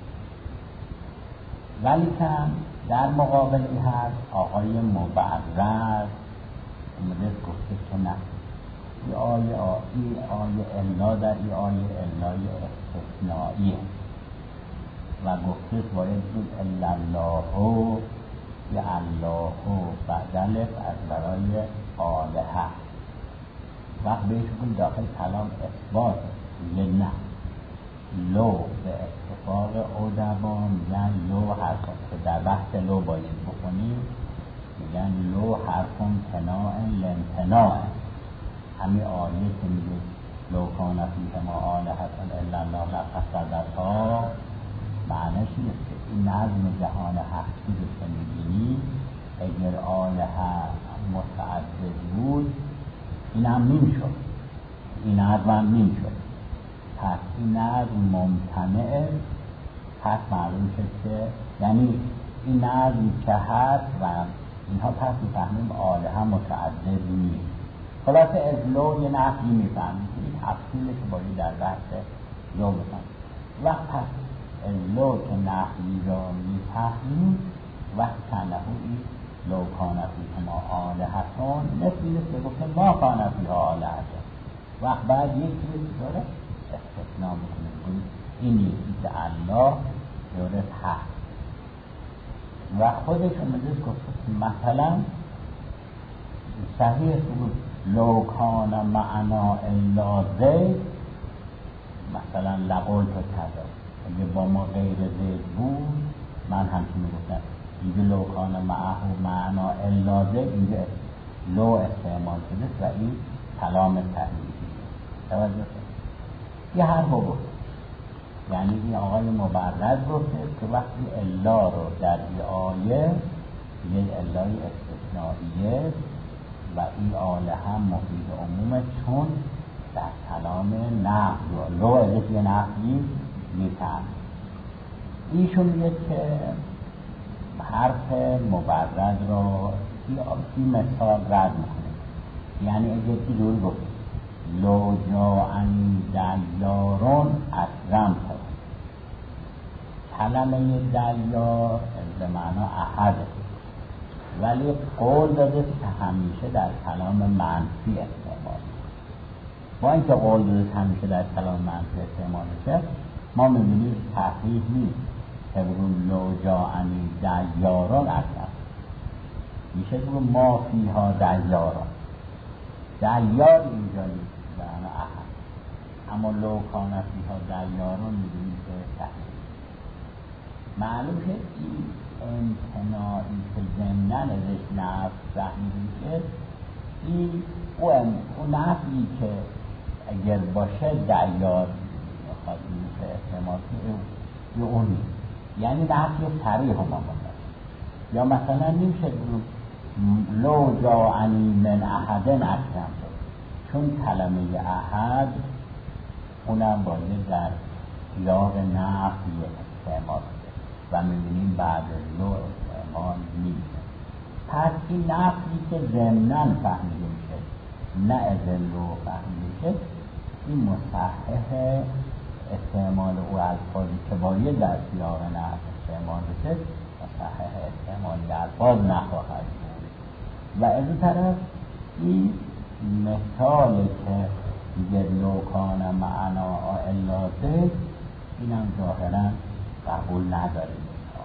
ولی کن در مقابل این هست آقای مبرز اومده گفته که نه این آیه این آیه الا در این آیه الای استثنائیه و گفته باید بود الا الله یا الله بدلت از برای آلهه وقت بهش کن داخل کلام اثبات یه نه لو به اتفاق ادبا میگن لو حرفون که در بحث لو باید بکنیم میگن لو حرفون تناع لامتناع. همین آیه که میگه لو کان فیه ما آلهتون الا الله لفسدتا معنیش نیست که این نظم جهان هستی رو که میبینی اگر آلهه متعدد بود این هم نمیشد، این نظم هم نمیشد. پس این نظم ممتنعه. پس معلوم شد که یعنی این نظم که هست و اینها پس میفهمیم آلهه متعدد نیست. خلاصه از لو یه نفی میفهمیم این تفصیله که باید در بحث لو بفهمیم. وقت پس از لو که نفی را میفهمیم وقت کنه این لو کان فیه ما آلهتون مثل نیست که گفته ما کان فیها آلهتون وقت بعد یک چیزی داره استثناء میکنه این یکی که الله داره هست و خودش اومده گفته مثلا صحیح بود لو کان معنا الا زید مثلا لقول تو کذا اگه با ما غیر زید بود من همچنین میگفتم اینجا لو کان معه معنا الا زید اینجا لو استعمال شده و این کلام تحلیلی توجه کنید. یه حرف بود یعنی این آقای مبرز گفته که وقتی الا رو در این آیه یه الای استثنائیه و این آله هم مفید عمومه، چون در کلام نحو لو ازش یه نحوی میتن. ایشون میگه که حرف مبرز رو این مثال رد میکنه. یعنی اگه که دور گفت لو جاءنی دیارون اکرم کرد، کلمه دیار به معنا احده، ولی قول داده که همیشه در کلام منفی استعمال. با اینکه قول داده که همیشه در کلام منفی استعمال میشه، ما میبینیم تحریف نیست که بگویم لو جاءنی دیارون اکرم، میشه بگویم ما فیها دیارون. دیار اینجا نیست به معنی احد، اما لو کان فیها دیارون میبینیم که تحریف. معلوم که این امتناعی که ضمناً ازش نفس فهمیده میشه، این اون نفی که اگر باشه دیار میخواد میشه احتمال که اون نیست، یعنی نفی صریح هم باشه. یا مثلا نمیشه لو جاءنی من احد اکرم، چون کلمه احد اونم باید در سیاق نفی استعمال و میبینیم بعد لو استعمال نیست. پس این نفی که ضمناً فهمیده میشه نه از لو فهمیده میشه، این مصحح استعمال او الفاظی که باید در سیاق نفی استعمال بشه مصحح استعمال الفاظ نخواهد بود. و از اون طرف این مثال که میگه لو کان معنا الا ذکر، اینم ظاهرا قبول نداریم.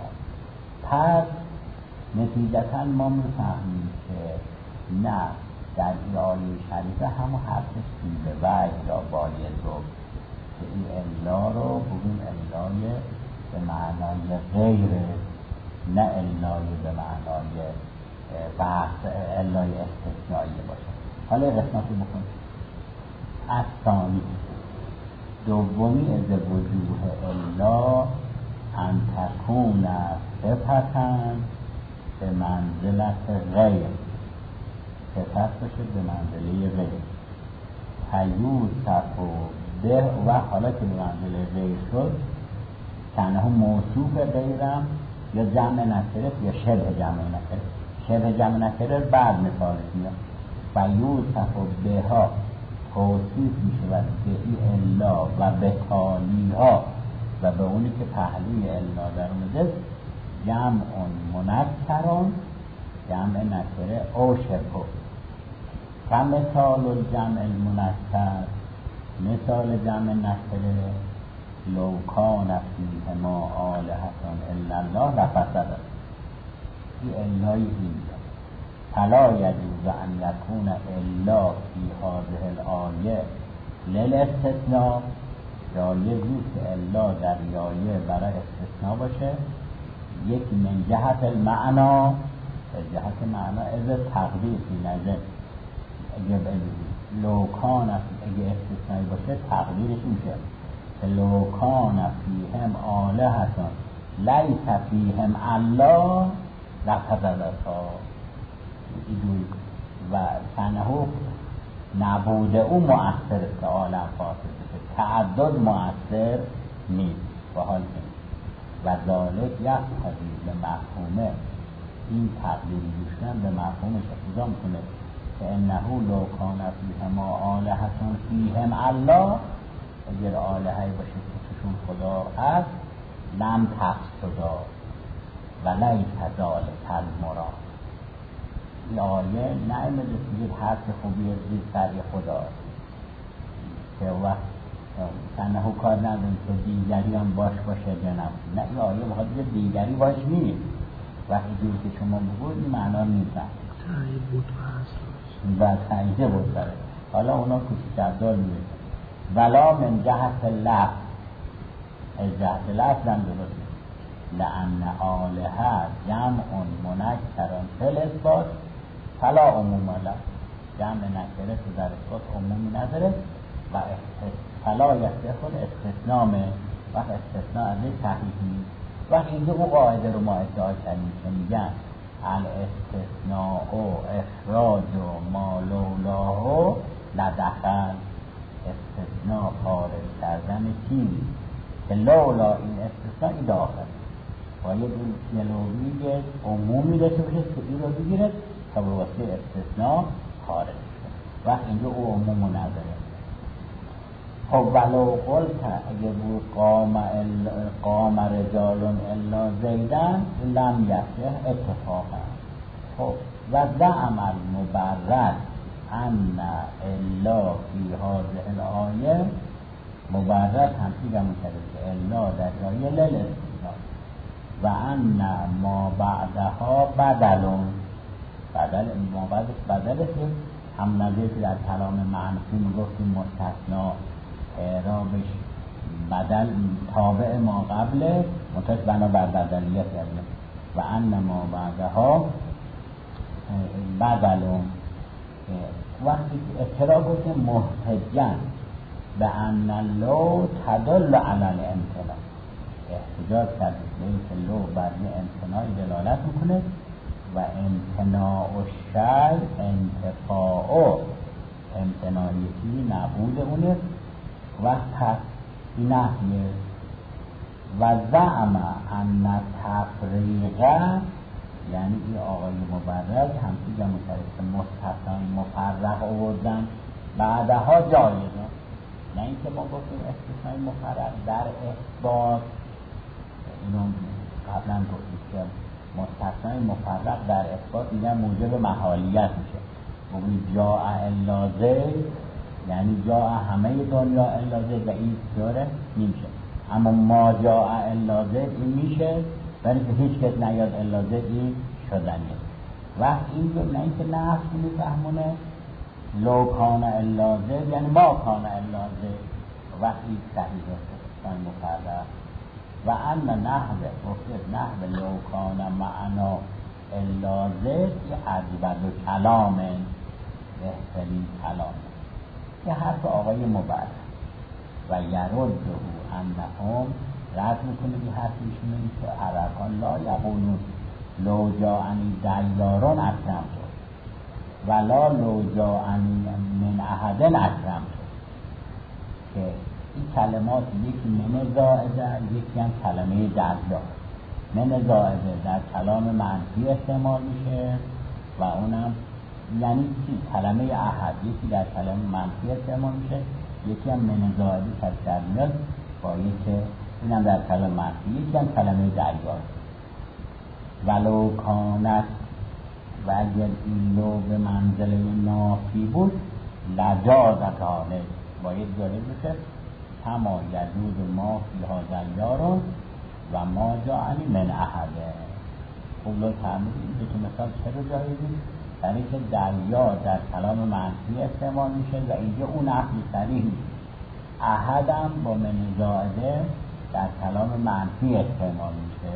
پس نتیجتا ما میفهمیم که نه در این آیه شریفه همون حرف سیبه وجه را باید رو که این الا رو بگیم الای به معنای غیره، نه الای به معنای بحث الای استثنایی باشه. حالا قسمتی بکنیم از ثانی دومی از وجوه الا ان تکون صفتن به منزلت غیر، صفت بشه به منزله غیر، تیوصف و به و حالا که به منزله غیر شد تنها موصوف غیرم یا جمع نکره یا شبه جمع نکره. شبه جمع نکره بعد مثالش میاد. تیوصف و به ها توصیف میشود به ای الا و به تالی ها و به اونی که پهلوی الا در اومده جمع منکران، جمع نکره او شبه. فمثال الجمع المنکر، مثال جمع نکره لو کان فیهما آلهة الا الله لفسدتا، این الای اینجا فلا یجوز ان یکون الا فی هذه الآیه للاستثناء، جایز نیست که الا در آیه برای استثناء باشه. یک من جهت المعنا، از جهت معنا از تقدیر فی نظر، اگه لو کان اگه استثنایی باشه تقدیرش میشه که لو کان فیهم آلهة لیس فیهم الله لفسدتا، و تنها نبوده او مؤثر است که عالم فاسد بشه، تعدد مؤثر نیست. و حال این و ذالک یقتضی به مفهومه، این تقدیر دوشتن به مفهومش اقتضا میکنه که انه لو کان فیهما آلهة فیهم الله، اگر آلهه باشه که توشون خدا هست لم تفسدا و لیس ذالک المراد. این آیه نعمه رسید حرف خوبی زیر سری خدا که وقت تنهو کار نداریم که دیگری هم باش باشه یا نه. نه، این آیه بخواد بگه دیگری باش نیست. وقتی جور که شما بگوید این معنا نیست تایید بود و و تاییده بود داره. حالا اونا کسی جدال میشه ولا من جهت لفظ، از جهت لفظ هم درست لأن آلهه جمع منکران فی اثبات فلا عموم له، جمع نکره تو در اثبات عمومی نداره و فلا یصح الاستثناء وقت استثناء ازش صحیح نیست. وقت اینجا او قاعده رو ما ادعا کردیم که میگن الاستثناء و اخراج و ما لولاه لدخل، استثناء خارج کردن چیزی که لولا این استثناء داخل باید اون جلوی بیاد عمومی داشته باشه که این رو بگیرد تا به واسه استثناء خارج شد. وقت اینجا او عمومو نداره. خب ولو قلت اگه بود قام, ال... قام رجال الا زیدن لم یصح اتفاقا. خب و زعم المبرد ان الا فی هذه الآیه، مبرد هم پیگمون کرده که الا در آیه للاستثناء و ان ما بعدها بدلون، بدل ما بعد بدله که هم نظیر که در کلام منفی میگفتیم مستثنا اعرابش بدل تابع ما قبله متش بنا بر بدلیت کرده و ان ما بعدها بدلون. وقتی اعتراض گفته محتجن به ان لو تدل علی الامتناع، احتجاج کرده که لو بر امتناع دلالت میکنه و امتناع و شر انتفاع، امتناعیتی نبود اونه و نحیه و زعم ان تفریقه، یعنی این آقای مبرد هم پیگه مترسه مستثنای مفرق آوردن بعدها جایزه، نه اینکه ما گفتیم استثنای مفرق در اثبات، اینو قبلا گفتیم که مستثنای مفرق در اثبات میگن موجب محالیت میشه. بگوید جاء الا زید یعنی جاء همه دنیا الا زید و این داره نمیشه، اما ما جاء الا زید این میشه ولی که هیچ کس نیاد الا زید این شدنیه. وقت این جو نه اینکه نفس میفهمونه لو کان الا زید یعنی ما کان الا زید وقتی صحیح است مفرق و ان نحوه گفته نحوه لو کان معنا الا زید یه عجبت و کلام بهترین کلام یه حرف آقای مبرد و یرد او انهم رد میکنه این حرف میشونه که عرقان لا یقولون لو جاءنی دیاران اکرم شد ولا لو جاءنی من احدن اکرم شد، که این کلمات یکی من زائده یکی هم کلمه دیار. من زائده در کلام منفی استعمال میشه و اونم یعنی چی؟ کلمه احد یکی در کلام منفی استعمال میشه یکی هم من زائده که در میاد با یکی اینم در کلام منفی یکی هم کلمه دیار. ولو کانت و اگر این لو به منزل نافی بود لجازت حاله باید جالب بشه کما یجود ما فی هذا یارون و ما جاءنی من احده. خوب لو تعمید این دو مثال چرا جایزی؟ یعنی که دریا در کلام منفی استعمال میشه و اینجا اون نفی صریح نیست. احدم با من زائده در کلام منفی استعمال میشه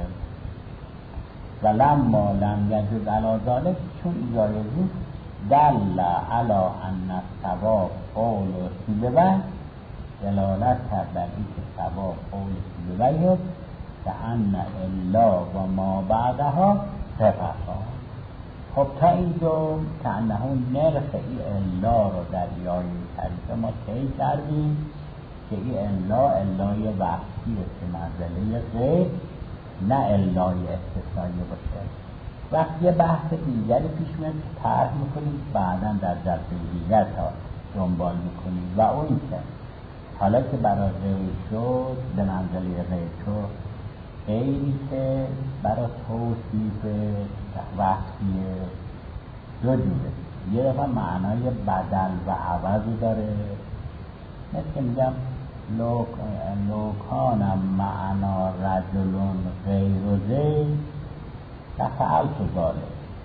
و لما لم یجد علی ذلک چون جایزی دل علی ان الثواب قول سیبوی دلالت کرد بر این که ثواب قول سیبوی که ان الا و ما بعدها صفتها. خب تا اینجا که انه نرخ ای الا رو در یای تعریف ما طی کردیم که ای الا الای وقتی که منزله غیر نه الای استثنایی باشه. وقتی یه بحث دیگری پیش میاد طرح میکنیم بعدا در جلسه دیگر تا دنبال میکنیم و اون که حالا که برای غیر شد به منزله غیر شد غیری که برای توصیف وقتی دو جوره، یه دفعه معنای بدل و عوضی داره مثل میگم لو کانم معنا رجلون غیر و زید تفعل تو ذاله.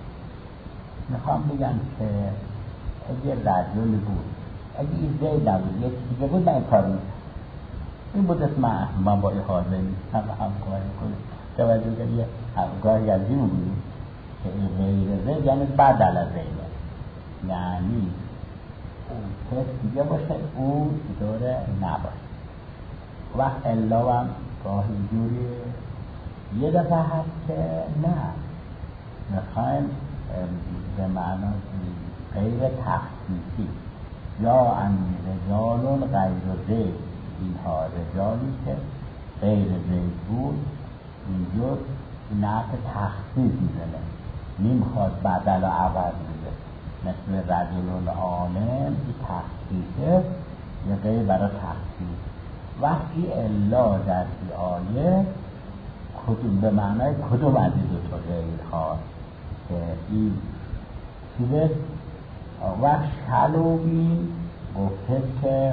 میخوام بگم که اگه رجل بود اگه این زید نبود یکی دیگه بود نه کار میکنه این بود اسم من با حاضر نیستم همکاری کنه توجه که یه همکاری از این بود که این غیر زید یعنی بدل از زید یعنی اون کس دیگه باشه اون دوره نباشه. وقت الا هم گاهی جوری یه دفعه هست که نه میخوایم به معنی غیر تخصیصی یا ان رجال غیر زید، اینها رجالی که غیر زید بود اینجور نفع تخصیص میزنه، نمیخواد بدل و عوض میده، مثل رجل عالم این تخصیصه یه غیر برای تخصیص. وقتی الا در این آیه کدوم به معنای کدوم از این دو تا غیر ها که این چیزه و شلوبی گفته که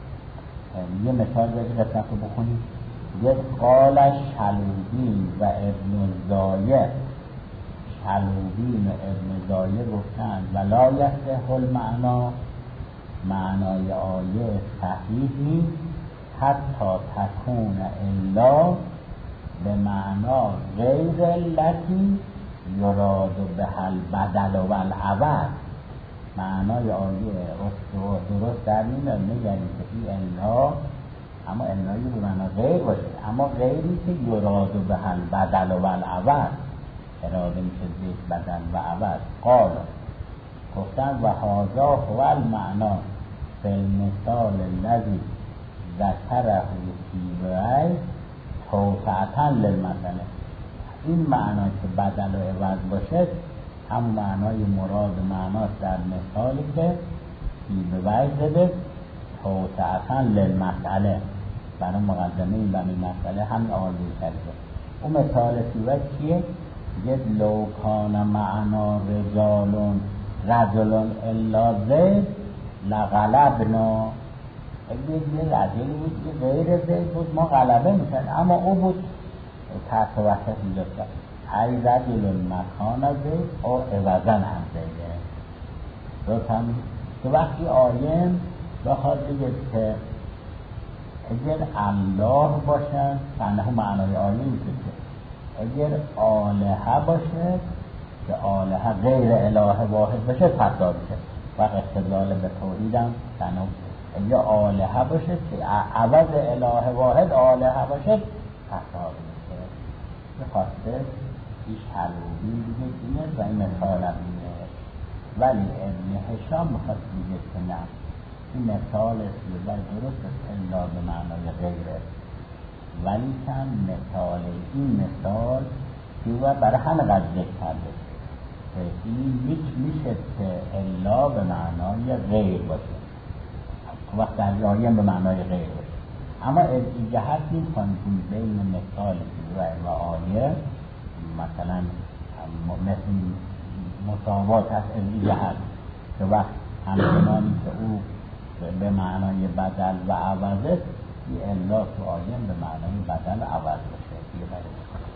یه مثال بگه قسمت رو بخونیم. یه قال شلوبی و ابن زایه، شلوبی و ابن زایه گفتن ولا یصح المعنا، معنای آیه صحیحی حتی تکون الا به معنا غیر التی یراد به البدل و العوض. معنای آیه درست در این نمیگه که این الا اما الایی به معنا غیر باشه، اما غیری که یراد به البدل و العوض، اراده میشه زید بدل و عوض. قال گفتن و هذا هو المعنا فی المثال الذی ذکره فی وی توسعة للمثل. این معنا که بدل و عوض باشه هم معنای مراد معناست در مثالی که فی وی زده توسعة للمسئله، برای مقدمه این برای مسئله همین آرزوی کرده. اون مثال فی وی چیه؟ یه لو کان معنا رجال رجل الا زید لغلبنا، اگه یه رجل بود که غیر زید بود ما غلبه میشن، اما او بود تحت وسط اینجا کرد ای رجل مکان زید او عوضن هم زیده. درست هم که وقتی آیه بخواد بگه که اگر الله باشن فنه معنای آیه میشه که اگر آلهه باشه که آلهه غیر اله واحد باشه فساد میشه و استدلال به توحید هم فنه. اگر آلهه باشه که عوض اله واحد آلهه باشه فساد میشه. بخواسته ایش حلوبی دیگه اینه و این مثال هم اینه، ولی ابن هشام میخواست دیگه که نه این مثال سیوزر درست است الا به معنای غیره، ولی کم مثال این مثال سیوزر برای همه قد ذکر کرده که این میچ میشه که الا به معنای غیر باشه، وقت در آیه به معنای غیر باشه، اما این جهت میکنیم بین مثال سیوزر و آیه مثلا مثل مساوات هست این جهت که وقت همچنانی که او به معنای بدل و عوضه، این الا تو آیه به معنای بدل و عوض باشه.